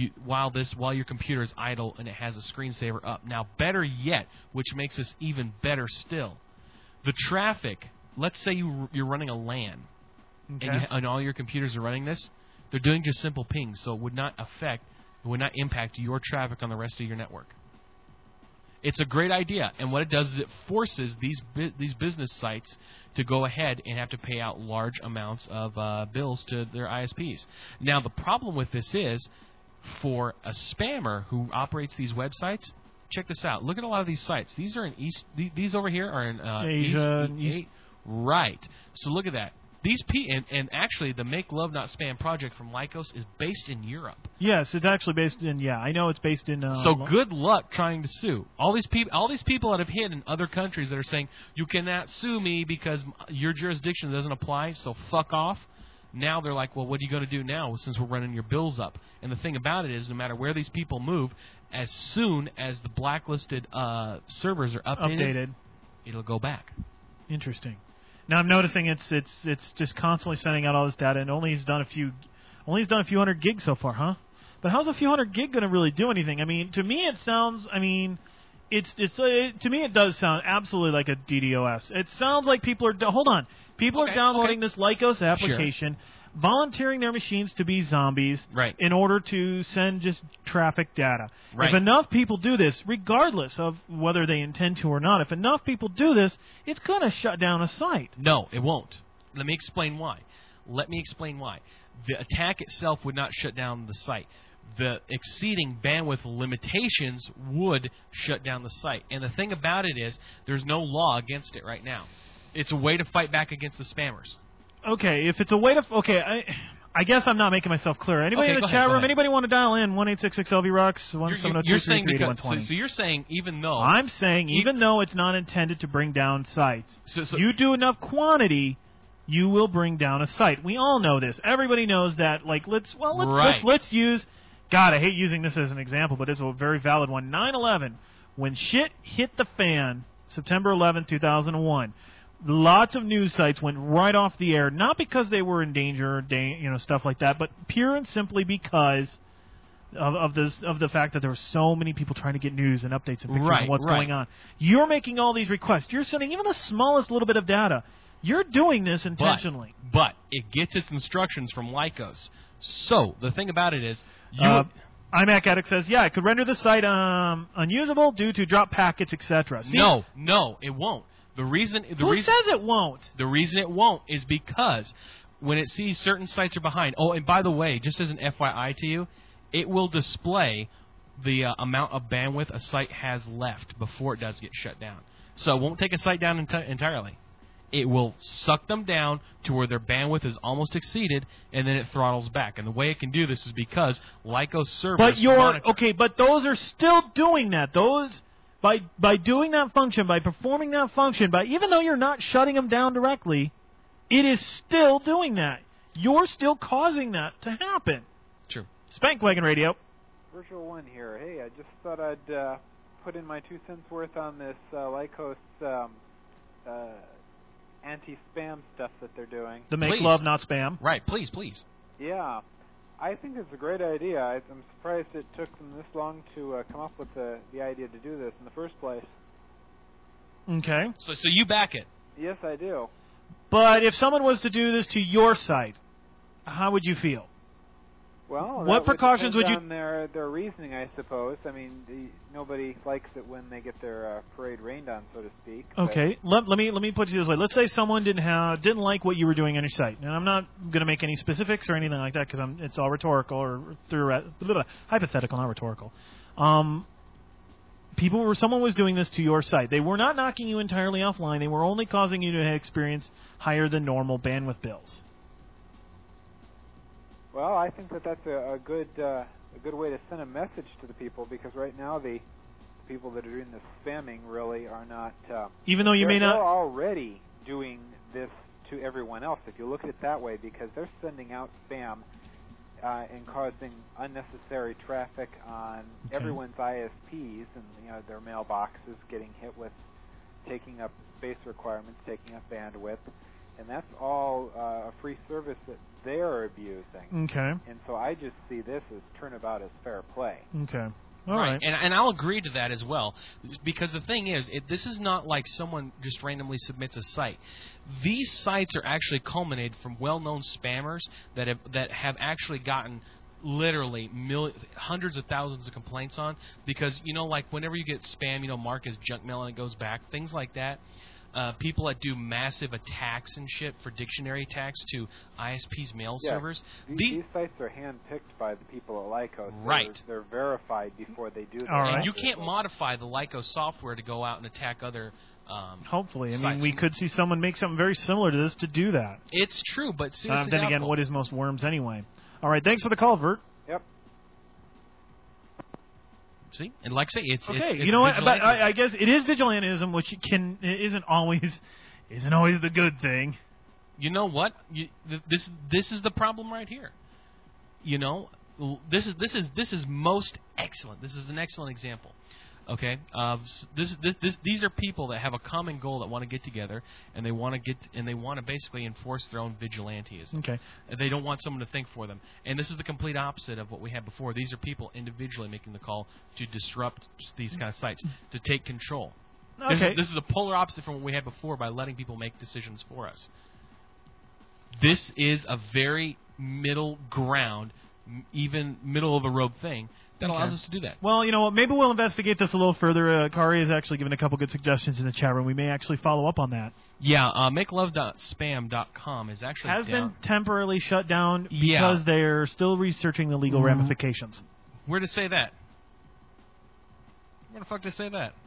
your computer is idle and it has a screensaver up. Now, better yet, which makes this even better still, the traffic. Let's say you're running a LAN, and all your computers are running this. They're doing just simple pings, so it would not impact your traffic on the rest of your network. It's a great idea, and what it does is it forces these business sites to go ahead and have to pay out large amounts of bills to their ISPs. Now, the problem with this is, for a spammer who operates these websites, check this out. Look at a lot of these sites. These are in These over here are in Asia, East. Right. So look at that. These and actually, the Make Love Not Spam project from Lycos is based in Europe. Yes, it's actually based in. Yeah, I know it's based in. So good luck trying to sue all these people that have hid in other countries that are saying you cannot sue me because your jurisdiction doesn't apply. So fuck off. Now they're like, well, what are you going to do now since we're running your bills up? And the thing about it is, no matter where these people move, as soon as the blacklisted servers are updated, it'll go back. Interesting. Now I'm noticing it's just constantly sending out all this data, and only he's done a few hundred gigs so far, huh? But how's a few hundred gig going to really do anything? I mean, to me it sounds. I mean, to me it does sound absolutely like a DDoS. It sounds like people are. Hold on, people are downloading this Lycos application, volunteering their machines to be zombies, in order to send just traffic data. If enough people do this, regardless of whether they intend to or not, if enough people do this, it's going to shut down a site. No, it won't. Let me explain why. The attack itself would not shut down the site. The exceeding bandwidth limitations would shut down the site. And the thing about it is, there's no law against it right now. It's a way to fight back against the spammers. Okay, if it's a way to... Okay, I guess I'm not making myself clear. Anybody in the chat room, anybody want to dial in? 1-866-LV-ROCKS, 1-702-338-120. So you're saying even though... I'm saying even though it's not intended to bring down sites, you do enough quantity, you will bring down a site. We all know this. Everybody knows that. Like, let's use... God, I hate using this as an example, but it's a very valid one. 9/11, when shit hit the fan, September 11, 2001... Lots of news sites went right off the air, not because they were in danger, stuff like that, but pure and simply because of the fact that there were so many people trying to get news and updates and pictures of what's going on. You're making all these requests. You're sending even the smallest little bit of data. You're doing this intentionally. But it gets its instructions from Lycos. So the thing about it is, iMac Addict says, yeah, it could render the site unusable due to drop packets, etc. No, it won't. Who says it won't? The reason it won't is because when it sees certain sites are behind. Oh, and by the way, just as an FYI to you, it will display the amount of bandwidth a site has left before it does get shut down. So it won't take a site down entirely. It will suck them down to where their bandwidth is almost exceeded, and then it throttles back. And the way it can do this is because Lycos servers... But those are still doing that. By doing that function, by performing that function, even though you're not shutting them down directly, it is still doing that. You're still causing that to happen. True. Spankwagon Radio. Virtual One here. Hey, I just thought I'd put in my 2 cents worth on this Lycos anti-spam stuff that they're doing. The Make Love Not Spam. Right, please. Yeah. I think it's a great idea. I'm surprised it took them this long to come up with the idea to do this in the first place. Okay. So you back it? Yes, I do. But if someone was to do this to your site, how would you feel? Well, what that precautions would depend you? on their reasoning, I suppose. I mean, nobody likes it when they get their parade rained on, so to speak. Okay, let me put it this way. Let's say someone didn't like what you were doing on your site, and I'm not going to make any specifics or anything like that because it's all rhetorical or hypothetical, not rhetorical. Someone was doing this to your site. They were not knocking you entirely offline. They were only causing you to experience higher than normal bandwidth bills. Well, I think that's a good way to send a message to the people, because right now the people that are doing this spamming really are not. Even though you may not. They're already doing this to everyone else, if you look at it that way, because they're sending out spam and causing unnecessary traffic on everyone's ISPs, and their mailboxes getting hit with taking up space requirements, taking up bandwidth. And that's all a free service that they're abusing. Okay. And so I just see this as turnabout as fair play. Okay. All right. And I'll agree to that as well, because the thing is, this is not like someone just randomly submits a site. These sites are actually culminated from well-known spammers that have actually gotten literally hundreds of thousands of complaints on, because like whenever you get spam, marked as junk mail and it goes back, things like that. People that do massive attacks and shit for dictionary attacks to ISP's mail servers. These sites are handpicked by the people at Lycos. Right. They're verified before they do that. And you can't modify the Lycos software to go out and attack other Hopefully. I sites. mean, we could see someone make something very similar to this to do that. It's true, but seriously, then again, what is most worms anyway? All right, thanks for the call, Vert. Yep. See, and like I say, it's okay. It's you know what? But I guess it is vigilantism, which isn't always the good thing. You know what? This is the problem right here. This is most excellent. This is an excellent example. Okay, these are people that have a common goal that want to get together, and they want to basically enforce their own vigilantism. Okay, they don't want someone to think for them, and this is the complete opposite of what we had before. These are people individually making the call to disrupt these kind of sites, to take control. Okay, this is a polar opposite from what we had before by letting people make decisions for us. This is a very middle ground, even middle of the road thing that allows us to do that. Well, you know what? Maybe we'll investigate this a little further. Kari has actually given a couple good suggestions in the chat room. We may actually follow up on that. Yeah, makelove.spam.com is actually has been temporarily shut down because they're still researching the legal ramifications. Where to say that? Where the fuck to say that?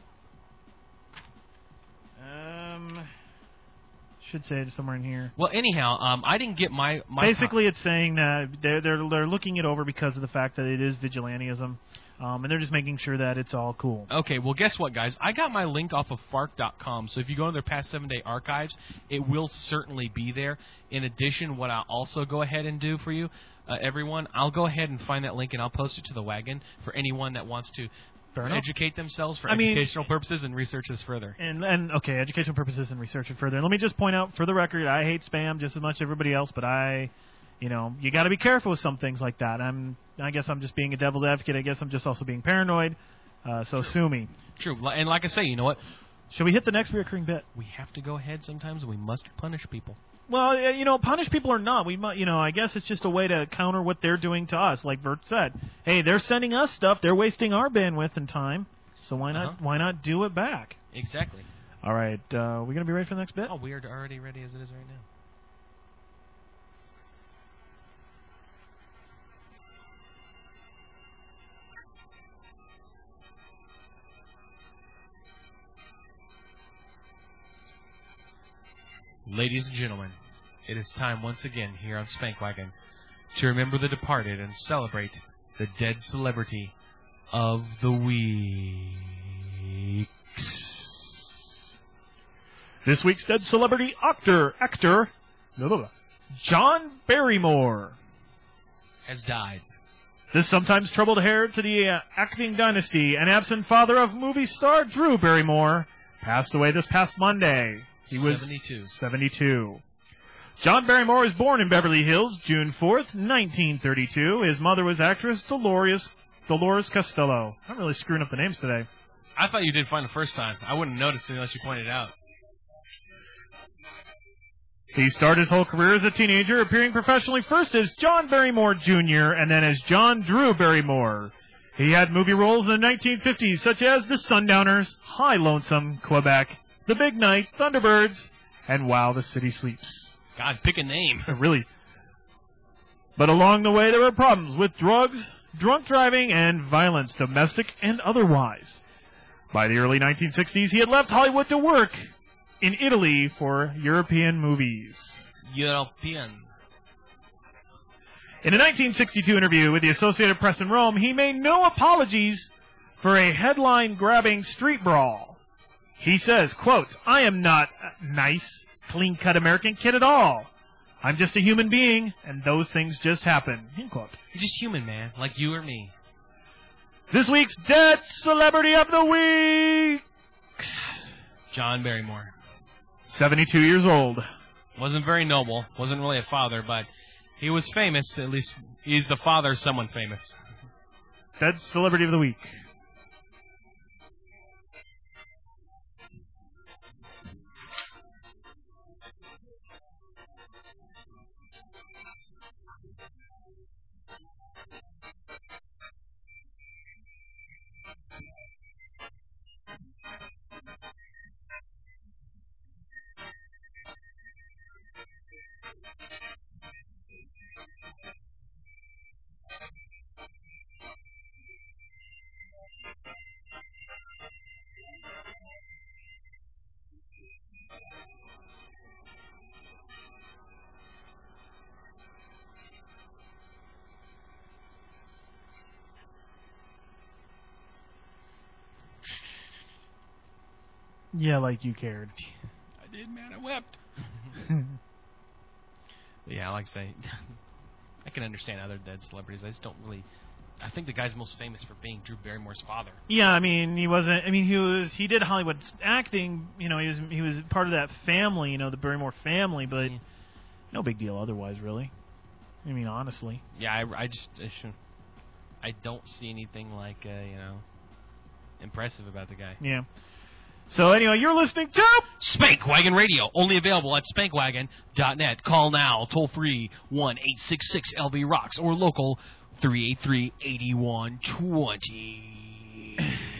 Should say it somewhere in here. Well, anyhow, I didn't get my basically it's saying that they're looking it over because of the fact that it is vigilantism, and they're just making sure that it's all cool. Okay, well, guess what, guys? I got my link off of FARC.com, so if you go to their past 7-day archives, it will certainly be there. In addition, what I'll also go ahead and do for you, everyone, I'll go ahead and find that link and I'll post it to the wagon for anyone that wants to educate themselves for educational purposes and research this further. And okay, educational purposes and research it further. And let me just point out, for the record, I hate spam just as much as everybody else, but you got to be careful with some things like that. I guess I'm just being a devil's advocate. I guess I'm just also being paranoid. So sue me. True. And like I say, you know what? Shall we hit the next recurring bit? We have to go ahead sometimes, and we must punish people. Well, punish people or not, I guess it's just a way to counter what they're doing to us. Like Vert said, hey, they're sending us stuff, they're wasting our bandwidth and time, so why not do it back? Exactly. All right, we gonna be ready for the next bit? Oh, we are already ready as it is right now. Ladies and gentlemen, it is time once again here on Spankwagon to remember the departed and celebrate the dead celebrity of the week. This week's dead celebrity actor John Barrymore has died. This sometimes troubled heir to the acting dynasty and absent father of movie star Drew Barrymore passed away this past Monday. He was 72. John Barrymore was born in Beverly Hills, June 4th, 1932. His mother was actress Dolores Costello. I'm really screwing up the names today. I thought you did fine the first time. I wouldn't have noticed it unless you pointed it out. He started his whole career as a teenager, appearing professionally first as John Barrymore Jr. and then as John Drew Barrymore. He had movie roles in the 1950s, such as The Sundowners, High Lonesome, Quebec, The Big Night, Thunderbirds, and While the City Sleeps. God, pick a name. Really. But along the way, there were problems with drugs, drunk driving, and violence, domestic and otherwise. By the early 1960s, he had left Hollywood to work in Italy for European movies. European. In a 1962 interview with the Associated Press in Rome, he made no apologies for a headline-grabbing street brawl. He says, quote, "I am not a nice, clean-cut American kid at all. I'm just a human being, and those things just happen." End quote. You're just human, man, like you or me. This week's Dead Celebrity of the Week! John Barrymore. 72 years old. Wasn't very noble. Wasn't really a father, but he was famous. At least he's the father of someone famous. Dead Celebrity of the Week. Yeah, like you cared. I did, man. I wept. But yeah, like I say, I can understand other dead celebrities. I just don't really. I think the guy's most famous for being Drew Barrymore's father. Yeah, I mean, he wasn't. I mean, he did Hollywood acting. You know, he was part of that family. You know, the Barrymore family, but no big deal otherwise, really. I mean, honestly. Yeah, I don't see anything like impressive about the guy. Yeah. So anyway, you're listening to Spankwagon Radio, only available at spankwagon.net. Call now, toll free 1-866-LV-ROCKS or local 383-8120.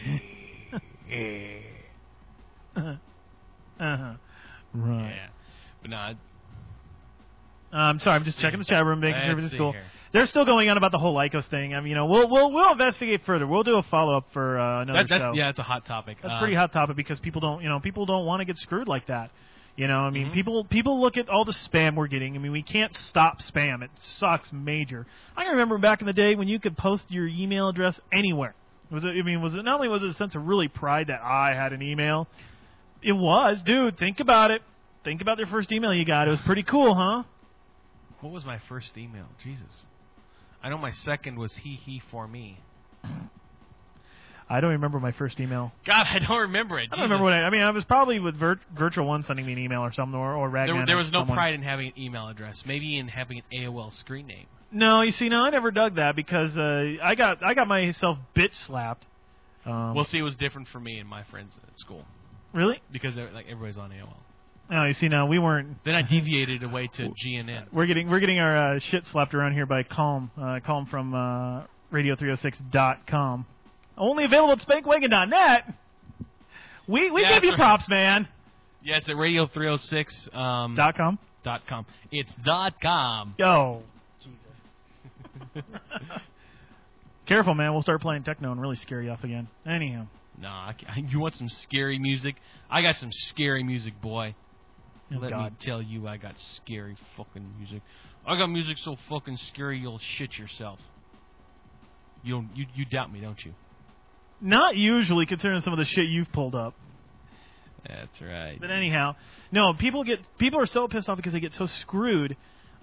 Right. Yeah. But no, I'm sorry, I'm just checking the chat room, making sure everything's cool. Here. They're still going on about the whole Lycos thing. I mean, we'll investigate further. We'll do a follow up for another show. Yeah, it's a hot topic. That's a pretty hot topic because people don't want to get screwed like that. You know, I mean, people look at all the spam we're getting. I mean, we can't stop spam. It sucks major. I can remember back in the day when you could post your email address anywhere. Was it not only was it a sense of really pride that I had an email? It was, dude. Think about it. Think about your first email you got. It was pretty cool, huh? What was my first email? Jesus. I know my second was he for me. I don't remember my first email. God, I don't remember it. I don't remember what I mean, I was probably with Virtual One sending me an email or something, or Ragman. There was no pride in having an email address. Maybe in having an AOL screen name. No, you see, I never dug that because I got myself bitch slapped. Well, see, it was different for me and my friends at school. Really? Because everybody's on AOL. Oh, you see, now we weren't. Then I deviated away to GNN. We're getting our shit slapped around here by Calm from Radio306.com. Only available at spankwagon.net. We give you props, man. Yeah, it's at Radio306 .com. .com. It's .com. Yo. Jesus. Careful, man. We'll start playing techno and really scare you off again. Anyhow. Nah, you want some scary music? I got some scary music, boy. Let me tell you, I got scary fucking music. I got music so fucking scary you'll shit yourself. You doubt me, don't you? Not usually, considering some of the shit you've pulled up. That's right. But anyhow, no, people are so pissed off because they get so screwed.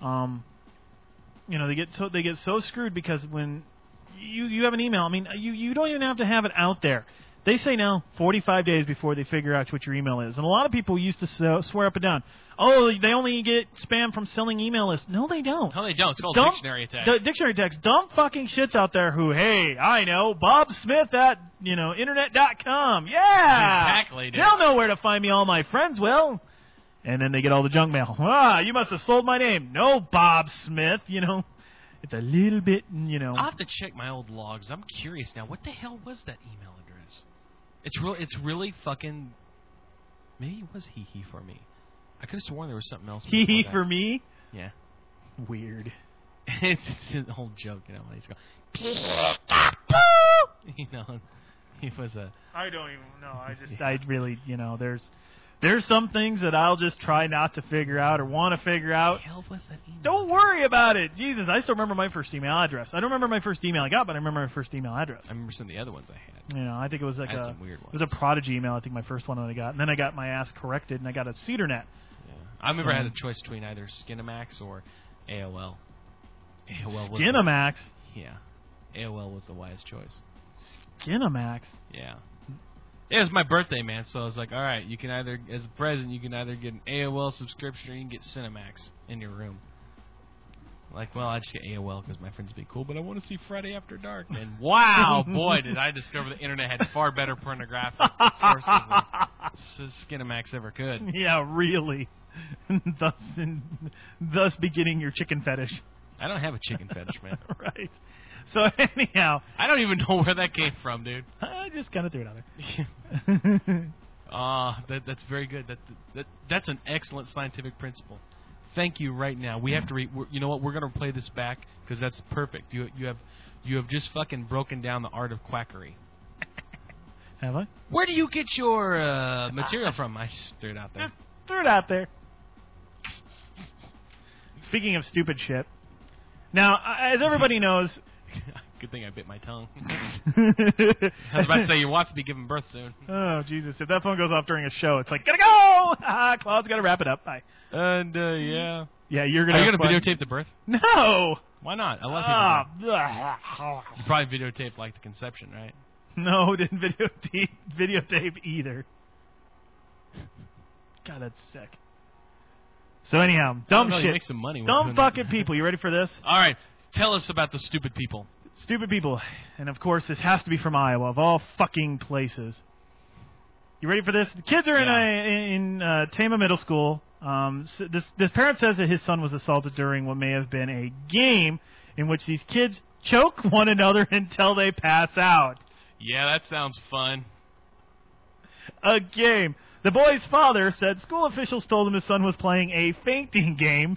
They get so screwed because when you have an email, I mean, you don't even have to have it out there. They say now 45 days before they figure out what your email is. And a lot of people used to swear up and down, oh, they only get spam from selling email lists. No, they don't. No, they don't. It's called dictionary attacks. Dictionary attacks. Dumb fucking shits out there who, hey, I know, Bob Smith at, internet.com. Yeah. Exactly, dude. They'll know where to find me. All my friends will. And then they get all the junk mail. Ah, you must have sold my name. No, Bob Smith, you know. It's a little bit, you know. I'll have to check my old logs. I'm curious now. What the hell was that email address? It's really fucking... Maybe it was he for me. I could have sworn there was something else. He for me? Yeah. Weird. It's a whole joke, you know. When he's going... you know, he was a... I don't even know. I really, you know, there's some things that I'll just try not to figure out or want to figure out. What the hell was that email? Don't worry about it. Jesus, I still remember my first email address. I don't remember my first email I got, but I remember my first email address. I remember some of the other ones I had. You know, I think it was like I had some weird ones. It was a Prodigy email, I think my first one that I got. And then I got my ass corrected, and I got a CedarNet. Yeah. I remember I had a choice between either Skinamax or AOL. AOL was Skinamax? Yeah. AOL was the wise choice. Skinamax? Yeah. It was my birthday, man, so I was like, all right, you can either, as a present, you can either get an AOL subscription or you can get Cinemax in your room. Like, well, I just get AOL because my friends be cool, but I want to see Friday After Dark. And wow, boy, did I discover the internet had far better pornographic sources than Skinemax ever could. Yeah, really. thus beginning your chicken fetish. I don't have a chicken fetish, man. Right. So anyhow, I don't even know where that came from, dude. I just kind of threw it out there. That's very good. That's an excellent scientific principle. Thank you. Right now, we have to. You know what? We're gonna play this back because that's perfect. You have just fucking broken down the art of quackery. Have I? Where do you get your material from? I just threw it out there. Threw it out there. Speaking of stupid shit. Now, as everybody knows... Good thing I bit my tongue. I was about to say, your wife will be giving birth soon. Oh, Jesus. If that phone goes off during a show, it's like, gotta go! Claude's gotta wrap it up. Bye. And, yeah. Yeah, you're gonna... Are you gonna videotape the birth? No! Why not? I love people. You probably videotaped, like, the conception, right? No, didn't videotape either. God, that's sick. So anyhow, dumb shit. You make some money. Dumb fucking people. You ready for this? All right. Tell us about the stupid people. Stupid people. And, of course, this has to be from Iowa, of all fucking places. You ready for this? The kids are in Tama Middle School. So this parent says that his son was assaulted during what may have been a game in which these kids choke one another until they pass out. Yeah, that sounds fun. A game. The boy's father said school officials told him his son was playing a fainting game,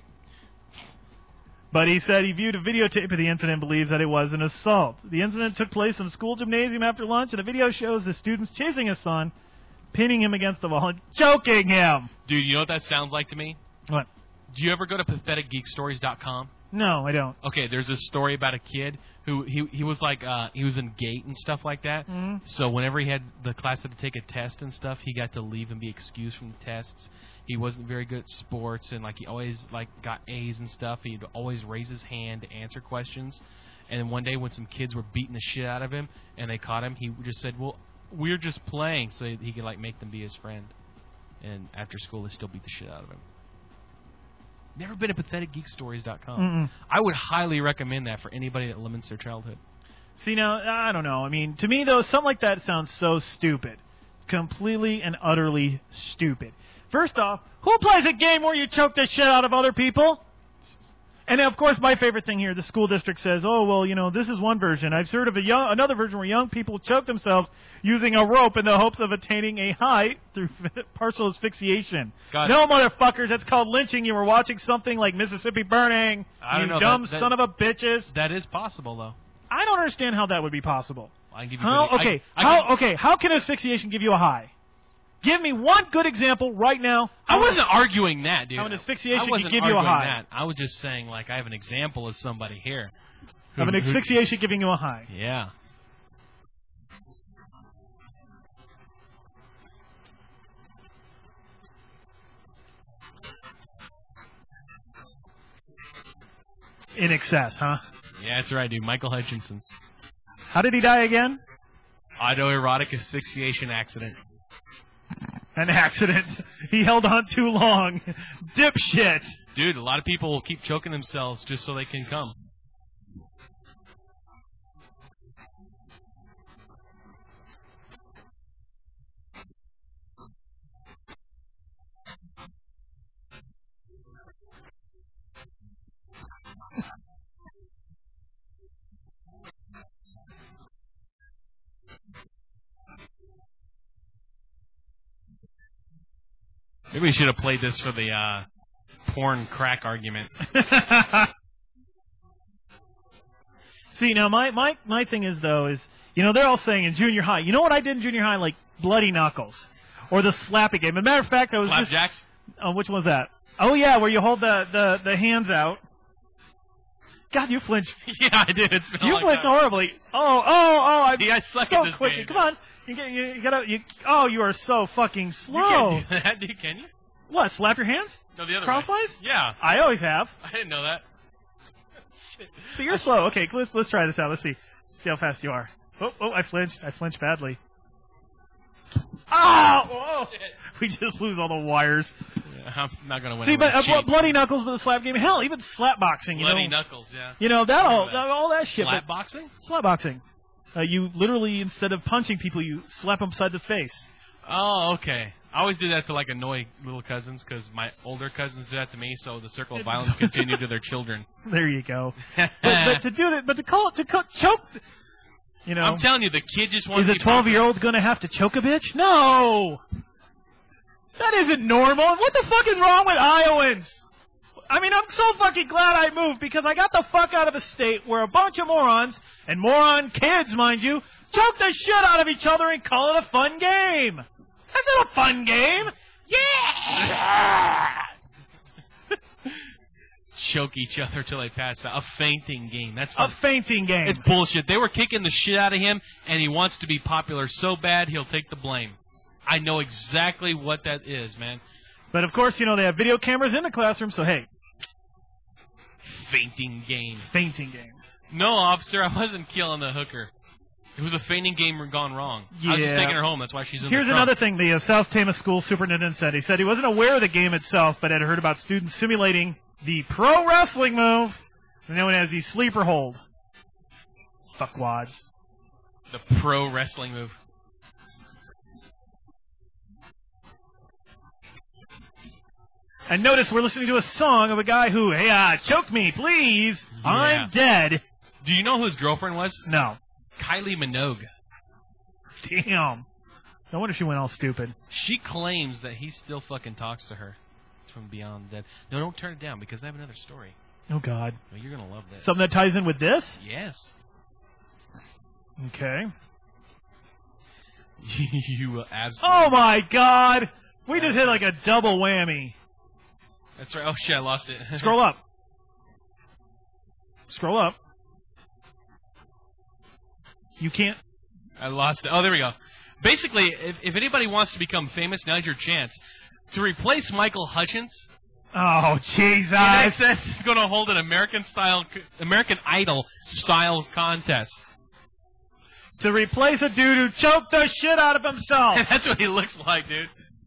but he said he viewed a videotape of the incident and believes that it was an assault. The incident took place in a school gymnasium after lunch, and the video shows the students chasing his son, pinning him against the wall, and choking him. Dude, you know what that sounds like to me? What? Do you ever go to patheticgeekstories.com? No, I don't. Okay, there's this story about a kid who he was like he was in GATE and stuff like that. Mm-hmm. So whenever he had the class had to take a test and stuff, he got to leave and be excused from the tests. He wasn't very good at sports and like he always like got A's and stuff. He'd always raise his hand to answer questions. And then one day when some kids were beating the shit out of him and they caught him, he just said, "Well, we're just playing," so he could like make them be his friend. And after school, they still beat the shit out of him. Never been to patheticgeekstories.com. Mm-mm. I would highly recommend that for anybody that laments their childhood. See, now, I don't know. I mean, to me, though, something like that sounds so stupid. Completely and utterly stupid. First off, who plays a game where you choke the shit out of other people? And, of course, my favorite thing here, the school district says, oh, well, you know, this is one version. I've heard of another version where young people choke themselves using a rope in the hopes of attaining a high through partial asphyxiation. No, motherfuckers, that's called lynching. You were watching something like Mississippi Burning. I don't know. Dumb son of a bitches. That is possible, though. I don't understand how that would be possible. I can give you how can asphyxiation give you a high? Give me one good example right now. I wasn't arguing that, dude. How an asphyxiation can give you a high. That. I was just saying, like, I have an example of somebody here. Of an asphyxiation giving you a high. Yeah. In excess, huh? Yeah, that's right, dude. Michael Hutchinson's. How did he die again? Autoerotic asphyxiation accident. An accident. He held on too long. Dipshit. Dude, a lot of people will keep choking themselves just so they can come. Maybe we should have played this for the porn crack argument. See, now my thing is, though, is, you know, they're all saying in junior high. You know what I did in junior high? Like Bloody Knuckles. Or the slappy game. As a matter of fact, I was Slapjacks? Oh, which one was that? Oh, yeah, where you hold the hands out. God, you flinched. Yeah, I did. It's been You like flinched that. horribly. I'm Yeah, I suck so at this quick. game. Come on. You are so fucking slow. You can't do that, dude, can you? What, slap your hands? No, the other Crosswise? way. Yeah. I always have. I didn't know that. So you're slow. Okay, let's try this out. Let's see how fast you are. Oh, I flinched. I flinched badly. Oh! We just lose all the wires. Yeah, I'm not going to win. See, I'm but gonna cheat. Bloody Knuckles with a slap game. Hell, even slap boxing. Bloody Knuckles, yeah. You know, all that shit. Slap boxing? Slap boxing. You literally, instead of punching people, you slap them beside the face. Oh, okay. I always do that to, like, annoy little cousins because my older cousins do that to me, so the circle of violence continued to their children. There you go. but to choke, you know. I'm telling you, the kid just wants Is to a 12-year-old going to have to choke a bitch? No! That isn't normal. What the fuck is wrong with Iowans? I mean, I'm so fucking glad I moved because I got the fuck out of a state where a bunch of morons, and moron kids, mind you, choke the shit out of each other and call it a fun game. That's not a fun game. Yeah! Choke each other till they pass out. A fainting game. That's a fainting game. It's bullshit. They were kicking the shit out of him, and he wants to be popular so bad he'll take the blame. I know exactly what that is, man. But, of course, you know, they have video cameras in the classroom, so, hey. Fainting game. Fainting game. No, officer, I wasn't killing the hooker. It was a fainting game gone wrong. Yeah. I was just taking her home. That's why she's in Here's the trunk. another thing the South Tama School superintendent said. He said he wasn't aware of the game itself, but had heard about students simulating the pro wrestling move known as the sleeper hold. Fuckwads. The pro wrestling move. And notice we're listening to a song of a guy who, hey, choke me, please. Yeah. I'm dead. Do you know who his girlfriend was? No. Kylie Minogue. Damn. No wonder she went all stupid. She claims that he still fucking talks to her from beyond dead. No, don't turn it down because I have another story. Oh, God. Well, you're going to love this. Something that ties in with this? Yes. Okay. You will absolutely. Oh, my God. We just hit like a double whammy. That's right. Oh, shit, I lost it. Scroll up. Scroll up. You can't. I lost it. Oh, there we go. Basically, if anybody wants to become famous, now's your chance. To replace Michael Hutchins, Oh, Jesus. NXS is going to hold an American Idol style contest. To replace a dude who choked the shit out of himself. That's what he looks like, dude.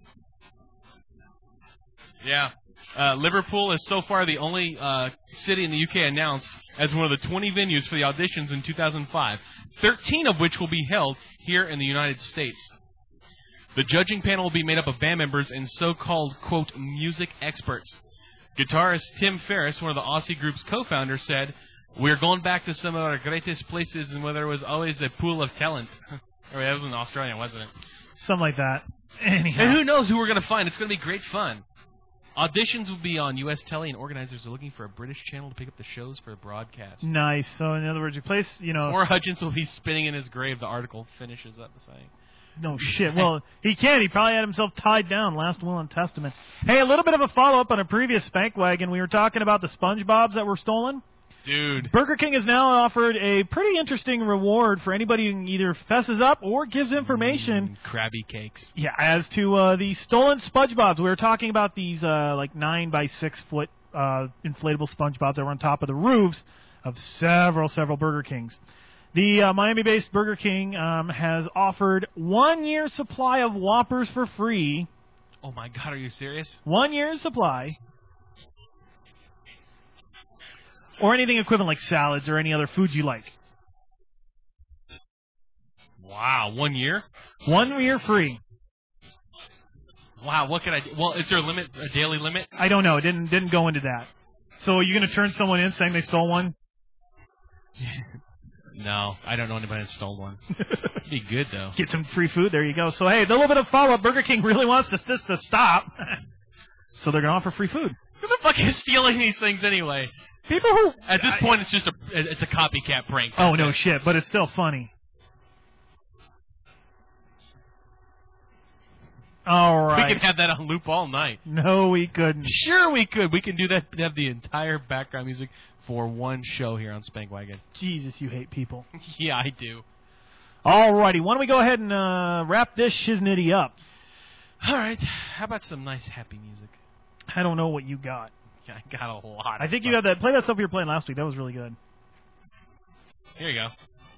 Yeah. Liverpool is so far the only city in the UK announced as one of the 20 venues for the auditions in 2005, 13 of which will be held here in the United States. The judging panel will be made up of band members and so-called, quote, music experts. Guitarist Tim Ferriss, one of the Aussie group's co-founders, said, "We're going back to some of our greatest places and where there was always a pool of talent." Or that was in Australia, wasn't it? Something like that. Anyhow. And who knows who we're going to find. It's going to be great fun. Auditions will be on U.S. Telly, and organizers are looking for a British channel to pick up the shows for broadcast. Nice. So, in other words, replace, Or Hutchins will be spinning in his grave, the article finishes up saying. No shit. Well, he can't. He probably had himself tied down, last will and testament. Hey, a little bit of a follow-up on a previous Spank Wagon. We were talking about the SpongeBobs that were stolen. Dude. Burger King has now offered a pretty interesting reward for anybody who either fesses up or gives information. Krabby Cakes. Yeah, as to the stolen SpongeBobs. We were talking about these like 9 by 6 foot inflatable SpongeBobs that were on top of the roofs of several Burger Kings. The Miami-based Burger King has offered 1 year's supply of Whoppers for free. Oh my God, are you serious? 1 year's supply. Or anything equivalent like salads or any other foods you like. Wow, 1 year? 1 year free. Wow, what can I do? Well, is there a limit, a daily limit? I don't know. It didn't go into that. So are you going to turn someone in saying they stole one? No, I don't know anybody that stole one. It'd be good, though. Get some free food. There you go. So, hey, a little bit of follow-up. Burger King really wants this to stop. So they're going to offer free food. Who the fuck is stealing these things anyway? People who... At this point, it's just it's a copycat prank. Oh, That's no it. shit, but it's still funny. All right. We can have that on loop all night. No, we couldn't. Sure we could. We can do that, have the entire background music for one show here on Spank Wagon. Jesus, you hate people. Yeah, I do. All righty. Why don't we go ahead and wrap this shiznitty up? All right. How about some nice happy music? I don't know what you got. Yeah, I got a lot. I think you got that. Play that stuff you were playing last week. That was really good. Here you go.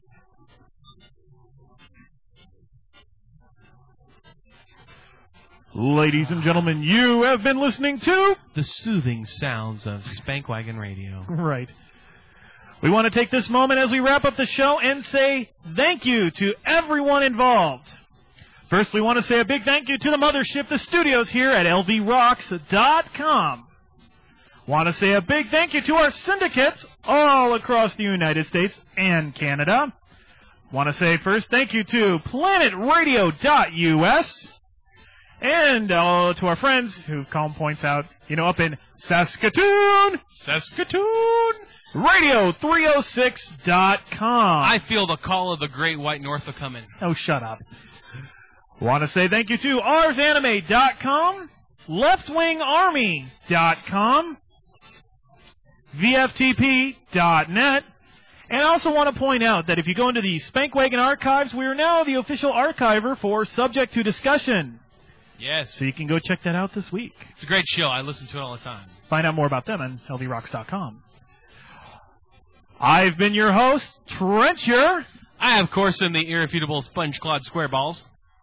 Ladies and gentlemen, you have been listening to the soothing sounds of Spank Wagon Radio. Right. We want to take this moment as we wrap up the show and say thank you to everyone involved. First, we want to say a big thank you to the mothership, the studios here at lvrocks.com. Want to say a big thank you to our syndicates all across the United States and Canada. Want to say first thank you to planetradio.us. And to our friends who Colin points out, up in Saskatoon, radio306.com. I feel the call of the great white north a-coming. Oh, shut up. Want to say thank you to arsanime.com, leftwingarmy.com, vftp.net, and I also want to point out that if you go into the Spankwagon archives, we are now the official archiver for Subject to Discussion. Yes. So you can go check that out this week. It's a great show. I listen to it all the time. Find out more about them on lvrocks.com. I've been your host, Trencher. I, of course, am the irrefutable Sponge Claude Squareballs.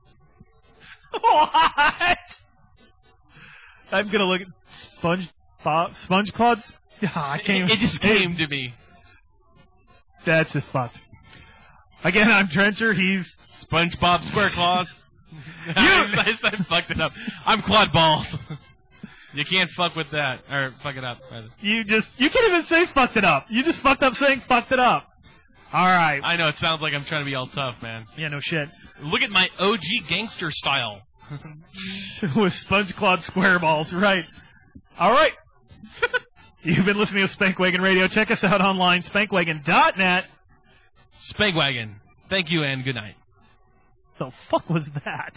What? I'm going to look at Sponge Claude's. I can't It just came to me. That's just fucked. Again, I'm Trencher. He's SpongeBob SquareClaws. I fucked it up. I'm Claude Balls. You can't fuck with that. Or fuck it up, rather. You can't even say fucked it up. You just fucked up saying fucked it up. All right. I know, it sounds like I'm trying to be all tough, man. Yeah, no shit. Look at my OG gangster style. With Sponge Claude Squareballs, right. All right. You've been listening to Spankwagon Radio. Check us out online, spankwagon.net. Spankwagon. Thank you and good night. The fuck was that?